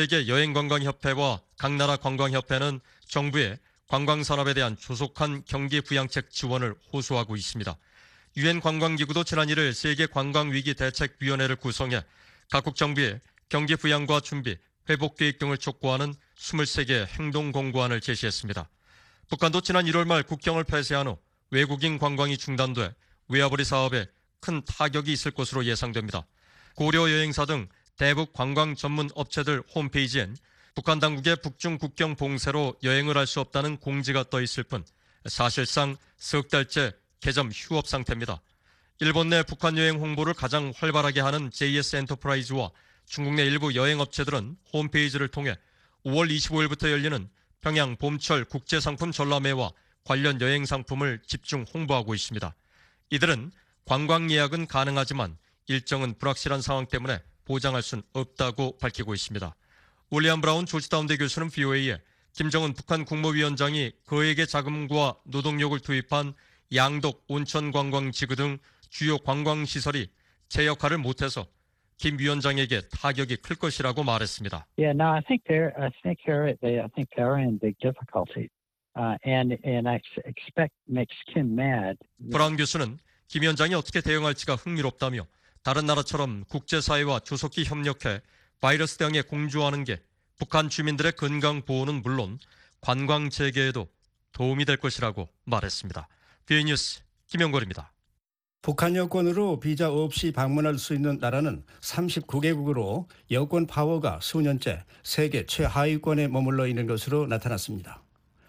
세계여행관광협회와 각 나라 관광협회는 정부에 관광산업에 대한 조속한 경기 부양책 지원을 호소하고 있습니다. 유엔 관광기구도 지난 일일 세계관광위기대책위원회를 구성해 각국 정부에 경기 부양과 준비, 회복 계획 등을 촉구하는 이십세 개 행동 공고안을 제시했습니다. 북한도 지난 일월 말 국경을 폐쇄한 후 외국인 관광이 중단돼 외화벌이 사업에 큰 타격이 있을 것으로 예상됩니다. 고려 여행사 등 대북 관광 전문 업체들 홈페이지엔 북한 당국의 북중 국경 봉쇄로 여행을 할 수 없다는 공지가 떠 있을 뿐 사실상 석 달째 개점 휴업 상태입니다. 일본 내 북한 여행 홍보를 가장 활발하게 하는 제이에스 엔터프라이즈와 중국 내 일부 여행업체들은 홈페이지를 통해 오월 이십오일부터 열리는 평양 봄철 국제상품 전람회와 관련 여행 상품을 집중 홍보하고 있습니다. 이들은 관광 예약은 가능하지만 일정은 불확실한 상황 때문에 보장할 수는 없다고 밝히고 있습니다. 윌리엄 브라운 조지타운대 교수는 브이오에이에 김정은 북한 국무위원장이 거액의 자금과 노동력을 투입한 양독 온천관광지구 등 주요 관광시설이 제 역할을 못해서 김 위원장에게 타격이 클 것이라고 말했습니다. Yeah, no, I think they're, I think they're, they, I think they're in big difficulty, uh, and and I expect makes Kim mad. 브라운 교수는 김 위원장이 어떻게 대응할지가 흥미롭다며 다른 나라처럼 국제사회와 조속히 협력해 바이러스 대응에 공조하는 게 북한 주민들의 건강 보호는 물론 관광 재개에도 도움이 될 것이라고 말했습니다. 비오이 뉴스 김영걸입니다. 북한 여권으로 비자 없이 방문할 수 있는 나라는 삼십구 개국으로 여권 파워가 수년째 세계 최하위권에 머물러 있는 것으로 나타났습니다.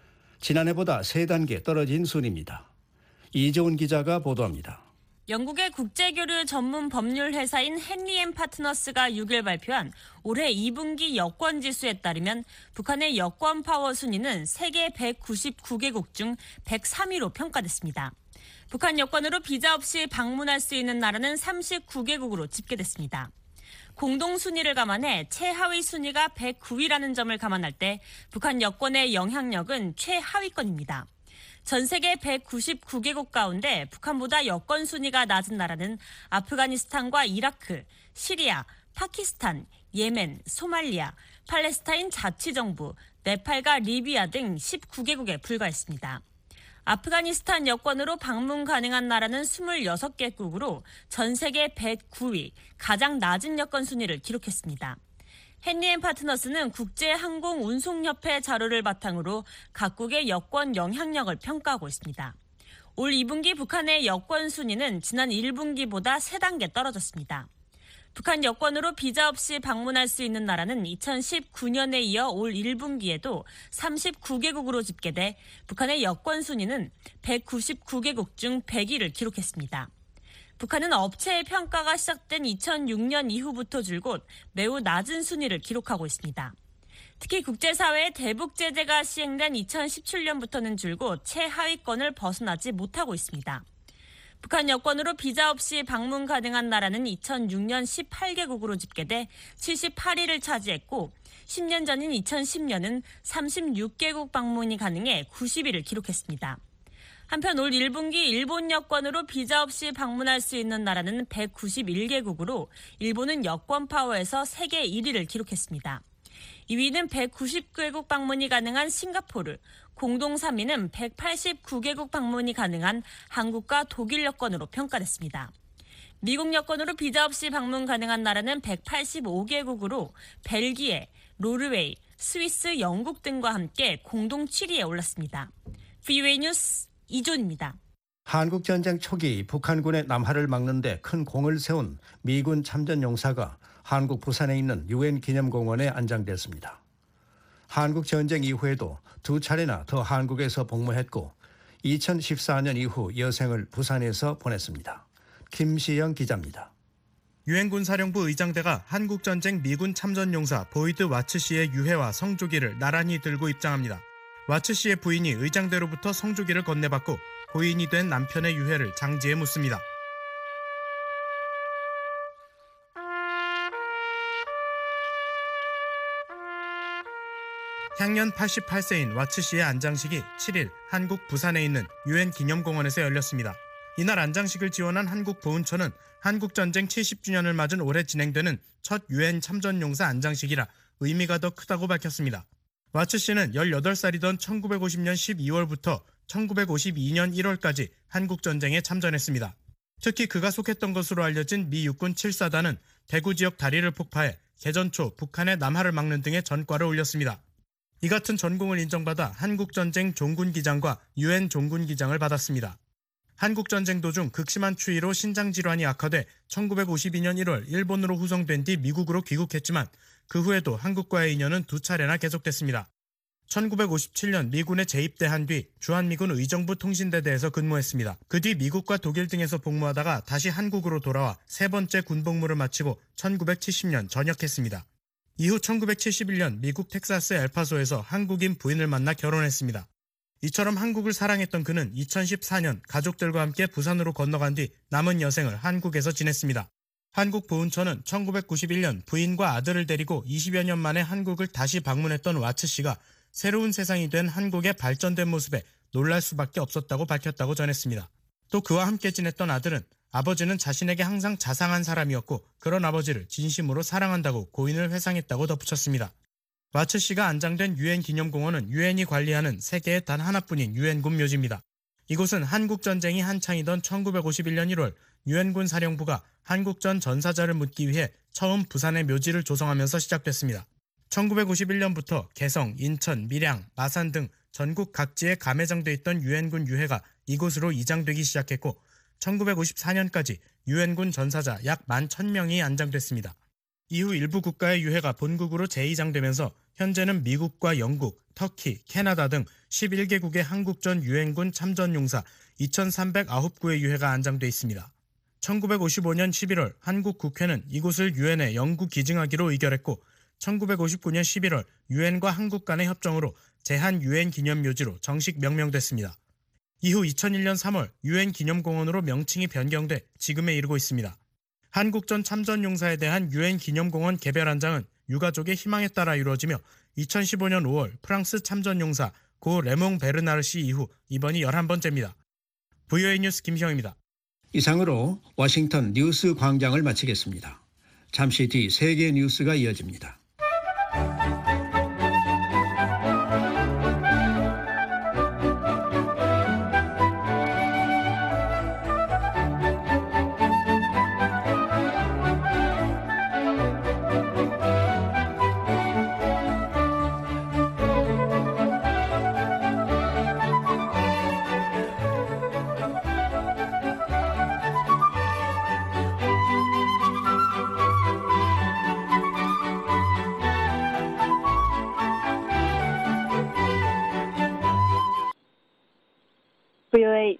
지난해보다 세 단계 떨어진 순입니다. 이재훈 기자가 보도합니다. 영국의 국제교류 전문 법률 회사인 헨리앤 파트너스가 육일 발표한 올해 이분기 여권 지수에 따르면 북한의 여권 파워 순위는 세계 백구십구 개국 중 백삼 위로 평가됐습니다. 북한 여권으로 비자 없이 방문할 수 있는 나라는 삼십구 개국으로 집계됐습니다. 공동 순위를 감안해 최하위 순위가 백구 위라는 점을 감안할 때 북한 여권의 영향력은 최하위권입니다. 전 세계 백구십구 개국 가운데 북한보다 여권 순위가 낮은 나라는 아프가니스탄과 이라크, 시리아, 파키스탄, 예멘, 소말리아, 팔레스타인 자치정부, 네팔과 리비아 등 십구 개국에 불과했습니다. 아프가니스탄 여권으로 방문 가능한 나라는 이십육 개국으로 전 세계 백구 위, 가장 낮은 여권 순위를 기록했습니다. 헨리앤 파트너스는 국제항공운송협회 자료를 바탕으로 각국의 여권 영향력을 평가하고 있습니다. 올 이 분기 북한의 여권 순위는 지난 일 분기보다 세 단계 떨어졌습니다. 북한 여권으로 비자 없이 방문할 수 있는 나라는 이천십구 년에 이어 올 일 분기에도 삼십구 개국으로 집계돼 북한의 여권 순위는 백구십구 개국 중 백 위를 기록했습니다. 북한은 업체의 평가가 시작된 이천육 년 이후부터 줄곧 매우 낮은 순위를 기록하고 있습니다. 특히 국제사회의 대북 제재가 시행된 이천십칠 년부터는 줄곧 최하위권을 벗어나지 못하고 있습니다. 북한 여권으로 비자 없이 방문 가능한 나라는 이천육 년 십팔 개국으로 집계돼 칠십팔 위를 차지했고 십 년 전인 이천십 년은 삼십육 개국 방문이 가능해 구십 위를 기록했습니다. 한편 올 일 분기 일본 여권으로 비자 없이 방문할 수 있는 나라는 백구십일 개국으로 일본은 여권 파워에서 세계 일 위를 기록했습니다. 이 위는 백구십 개국 방문이 가능한 싱가포르, 공동 삼 위는 백팔십구 개국 방문이 가능한 한국과 독일 여권으로 평가됐습니다. 미국 여권으로 비자 없이 방문 가능한 나라는 백팔십오 개국으로 벨기에, 노르웨이, 스위스, 영국 등과 함께 공동 칠 위에 올랐습니다. 브이오에이 뉴스 이존입니다. 한국전쟁 초기 북한군의 남하를 막는 데 큰 공을 세운 미군 참전용사가 한국 부산에 있는 유엔 기념공원에 안장됐습니다. 한국 전쟁 이후에도 두 차례나 더 한국에서 복무했고 이천십사 년 이후 여생을 부산에서 보냈습니다. 김시영 기자입니다. 유엔군 사령부 의장대가 한국전쟁 미군 참전용사 보이드 와츠 씨의 유해와 성조기를 나란히 들고 입장합니다. 와츠 씨의 부인이 의장대로부터 성조기를 건네받고 고인이 된 남편의 유해를 장지에 묻습니다. 향년 팔십팔 세인 와츠 씨의 안장식이 칠 일 한국 부산에 있는 유엔 기념공원에서 열렸습니다. 이날 안장식을 지원한 한국 보훈처는 한국전쟁 칠십 주년을 맞은 올해 진행되는 첫 유엔 참전용사 안장식이라 의미가 더 크다고 밝혔습니다. 와츠 씨는 열여덟 살이던 천구백오십 년 십이월부터 천구백오십이 년 일월까지 한국전쟁에 참전했습니다. 특히 그가 속했던 것으로 알려진 미 육군 칠 사단은 대구 지역 다리를 폭파해 개전 초 북한의 남하를 막는 등의 전과를 올렸습니다. 이 같은 전공을 인정받아 한국전쟁 종군기장과 유엔 종군기장을 받았습니다. 한국전쟁 도중 극심한 추위로 신장질환이 악화돼 천구백오십이 년 일월 일본으로 후송된 뒤 미국으로 귀국했지만 그 후에도 한국과의 인연은 두 차례나 계속됐습니다. 천구백오십칠 년 미군에 재입대한 뒤 주한미군 의정부 통신대대에서 근무했습니다. 그 뒤 미국과 독일 등에서 복무하다가 다시 한국으로 돌아와 세 번째 군복무를 마치고 천구백칠십 년 전역했습니다. 이후 천구백칠십일 년 미국 텍사스 엘파소에서 한국인 부인을 만나 결혼했습니다. 이처럼 한국을 사랑했던 그는 이천십사 년 가족들과 함께 부산으로 건너간 뒤 남은 여생을 한국에서 지냈습니다. 한국 보훈처는 천구백구십일 년 부인과 아들을 데리고 이십여 년 만에 한국을 다시 방문했던 와츠 씨가 새로운 세상이 된 한국의 발전된 모습에 놀랄 수밖에 없었다고 밝혔다고 전했습니다. 또 그와 함께 지냈던 아들은 아버지는 자신에게 항상 자상한 사람이었고 그런 아버지를 진심으로 사랑한다고 고인을 회상했다고 덧붙였습니다. 와츠 씨가 안장된 유엔 기념공원은 유엔이 관리하는 세계에 단 하나뿐인 유엔군 묘지입니다. 이곳은 한국전쟁이 한창이던 천구백오십일 년 일월 유엔군 사령부가 한국전 전사자를 묻기 위해 처음 부산의 묘지를 조성하면서 시작됐습니다. 천구백오십일 년부터 개성, 인천, 밀양, 마산 등 전국 각지에 감해장돼 있던 유엔군 유해가 이곳으로 이장되기 시작했고 천구백오십사 년까지 유엔군 전사자 약 만 천 명이 안장됐습니다. 이후 일부 국가의 유해가 본국으로 재이장되면서 현재는 미국과 영국, 터키, 캐나다 등 십일 개국의 한국전 유엔군 참전용사 이천삼백구 구의 유해가 안장돼 있습니다. 천구백오십오 년 십일월 한국 국회는 이곳을 유엔에 영구 기증하기로 의결했고 천구백오십구 년 십일월 유엔과 한국 간의 협정으로 제한 유엔 기념묘지로 정식 명명됐습니다. 이후 이천일 년 삼월 유엔 기념공원으로 명칭이 변경돼 지금에 이르고 있습니다. 한국전 참전용사에 대한 유엔 기념공원 개별 안장은 유가족의 희망에 따라 이루어지며 이천십오 년 오월 프랑스 참전용사 고 레몽 베르나르 씨 이후 이번이 열한 번째입니다. 브이오에이 뉴스 김희영입니다. 이상으로 워싱턴 뉴스 광장을 마치겠습니다. 잠시 뒤 세계 뉴스가 이어집니다.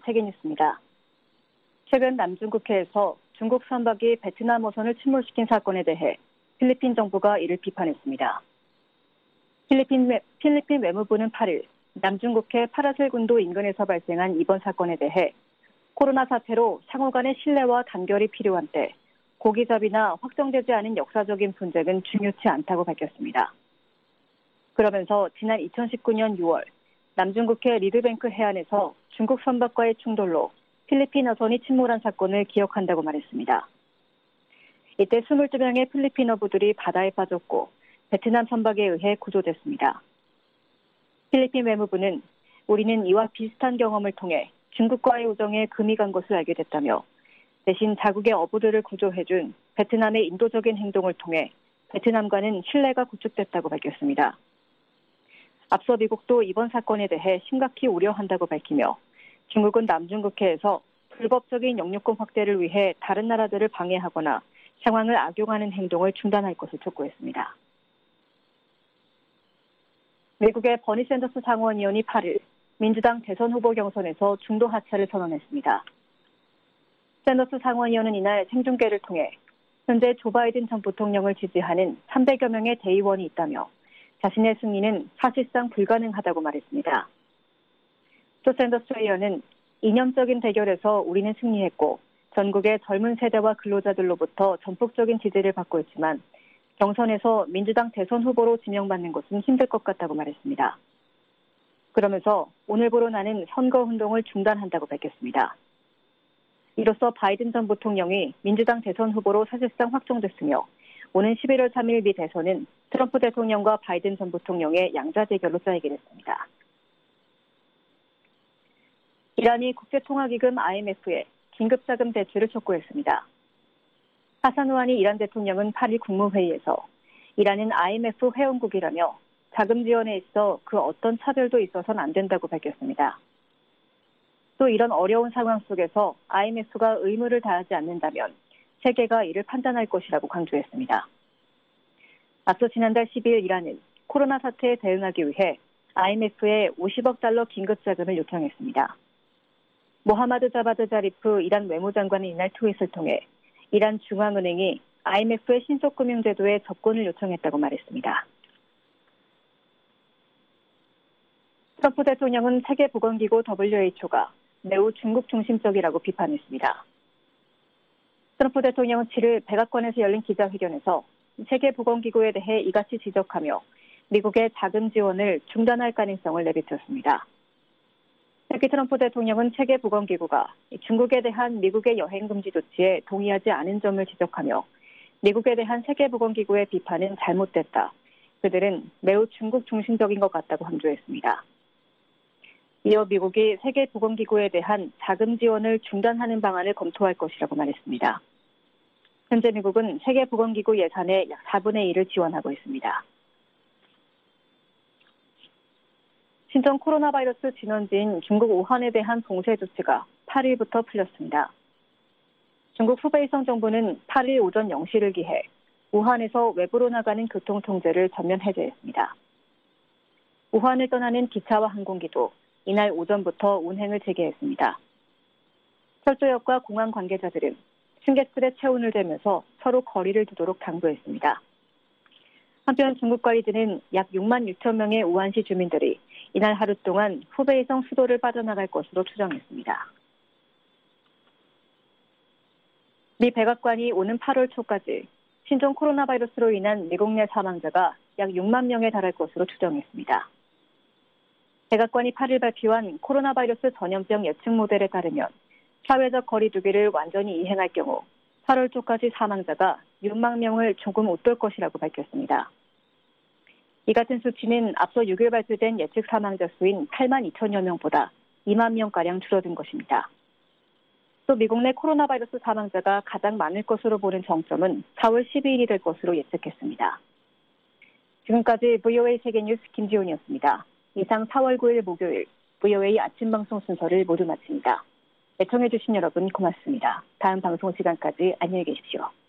세계뉴스입니다. 최근 남중국해에서 중국 선박이 베트남 어선을 침몰시킨 사건에 대해 필리핀 정부가 이를 비판했습니다. 필리핀, 외, 필리핀 외무부는 팔 일 남중국해 파라셀군도 인근에서 발생한 이번 사건에 대해 코로나 사태로 상호 간의 신뢰와 단결이 필요한 때 고기잡이나 확정되지 않은 역사적인 분쟁은 중요치 않다고 밝혔습니다. 그러면서 지난 이천십구 년 유월 남중국해 리드뱅크 해안에서 중국 선박과의 충돌로 필리핀 어선이 침몰한 사건을 기억한다고 말했습니다. 이때 이십이 명의 필리핀어부들이 바다에 빠졌고 베트남 선박에 의해 구조됐습니다. 필리핀 외무부는 우리는 이와 비슷한 경험을 통해 중국과의 우정에 금이 간 것을 알게 됐다며 대신 자국의 어부들을 구조해준 베트남의 인도적인 행동을 통해 베트남과는 신뢰가 구축됐다고 밝혔습니다. 앞서 미국도 이번 사건에 대해 심각히 우려한다고 밝히며 중국은 남중국해에서 불법적인 영유권 확대를 위해 다른 나라들을 방해하거나 상황을 악용하는 행동을 중단할 것을 촉구했습니다. 미국의 버니 샌더스 상원의원이 팔 일 민주당 대선 후보 경선에서 중도 하차를 선언했습니다. 샌더스 상원의원은 이날 생중계를 통해 현재 조 바이든 전 부통령을 지지하는 삼백여 명의 대의원이 있다며 자신의 승리는 사실상 불가능하다고 말했습니다. 또 샌더스 의원은 이념적인 대결에서 우리는 승리했고 전국의 젊은 세대와 근로자들로부터 전폭적인 지지를 받고 있지만 경선에서 민주당 대선 후보로 지명받는 것은 힘들 것 같다고 말했습니다. 그러면서 오늘부로 나는 선거운동을 중단한다고 밝혔습니다. 이로써 바이든 전 부통령이 민주당 대선 후보로 사실상 확정됐으며 오는 십일월 삼일 미 대선은 트럼프 대통령과 바이든 전 부통령의 양자 대결로 짜이게 됐습니다. 이란이 국제통화기금 아이엠에프에 긴급자금 대출을 촉구했습니다. 하산 루하니 이란 대통령은 팔 일 국무회의에서 이란은 아이엠에프 회원국이라며 자금 지원에 있어 그 어떤 차별도 있어서는 안 된다고 밝혔습니다. 또 이런 어려운 상황 속에서 아이엠에프가 의무를 다하지 않는다면 세계가 이를 판단할 것이라고 강조했습니다. 앞서 지난달 십이일 이란은 코로나 사태에 대응하기 위해 아이엠에프에 오십억 달러 긴급자금을 요청했습니다. 모하마드 자바드 자리프 이란 외무장관은 이날 트윗을 통해 이란 중앙은행이 아이엠에프의 신속금융제도에 접근을 요청했다고 말했습니다. 트럼프 대통령은 세계보건기구 더블유에이치오가 매우 중국 중심적이라고 비판했습니다. 트럼프 대통령은 칠 일 백악관에서 열린 기자회견에서 세계보건기구에 대해 이같이 지적하며 미국의 자금 지원을 중단할 가능성을 내비쳤습니다. 특히 트럼프 대통령은 세계보건기구가 중국에 대한 미국의 여행금지 조치에 동의하지 않은 점을 지적하며 미국에 대한 세계보건기구의 비판은 잘못됐다. 그들은 매우 중국 중심적인 것 같다고 강조했습니다. 이어 미국이 세계보건기구에 대한 자금 지원을 중단하는 방안을 검토할 것이라고 말했습니다. 현재 미국은 세계보건기구 예산의 약 사분의 일을 지원하고 있습니다. 신종 코로나 바이러스 진원지인 중국 우한에 대한 봉쇄 조치가 팔 일부터 풀렸습니다. 중국 후베이성 정부는 팔 일 오전 영 시를 기해 우한에서 외부로 나가는 교통 통제를 전면 해제했습니다. 우한을 떠나는 기차와 항공기도 이날 오전부터 운행을 재개했습니다. 철도역과 공항 관계자들은 승객들의 체온을 재면서 서로 거리를 두도록 당부했습니다. 한편 중국 관리진은 약 육만 육천 명의 우한시 주민들이 이날 하루 동안 후베이성 수도를 빠져나갈 것으로 추정했습니다. 미 백악관이 오는 팔월 초까지 신종 코로나 바이러스로 인한 미국 내 사망자가 약 육만 명에 달할 것으로 추정했습니다. 백악관이 팔 일 발표한 코로나 바이러스 전염병 예측 모델에 따르면 사회적 거리 두기를 완전히 이행할 경우 팔월 초까지 사망자가 육만 명을 조금 웃돌 것이라고 밝혔습니다. 이 같은 수치는 앞서 육 일 발표된 예측 사망자 수인 팔만 이천여 명보다 이만 명가량 줄어든 것입니다. 또 미국 내 코로나 바이러스 사망자가 가장 많을 것으로 보는 정점은 사월 십이일이 될 것으로 예측했습니다. 지금까지 브이오에이 세계뉴스 김지훈이었습니다. 이상 사월 구일 목요일 브이오에이 아침 방송 순서를 모두 마칩니다. 애청해주신 여러분 고맙습니다. 다음 방송 시간까지 안녕히 계십시오.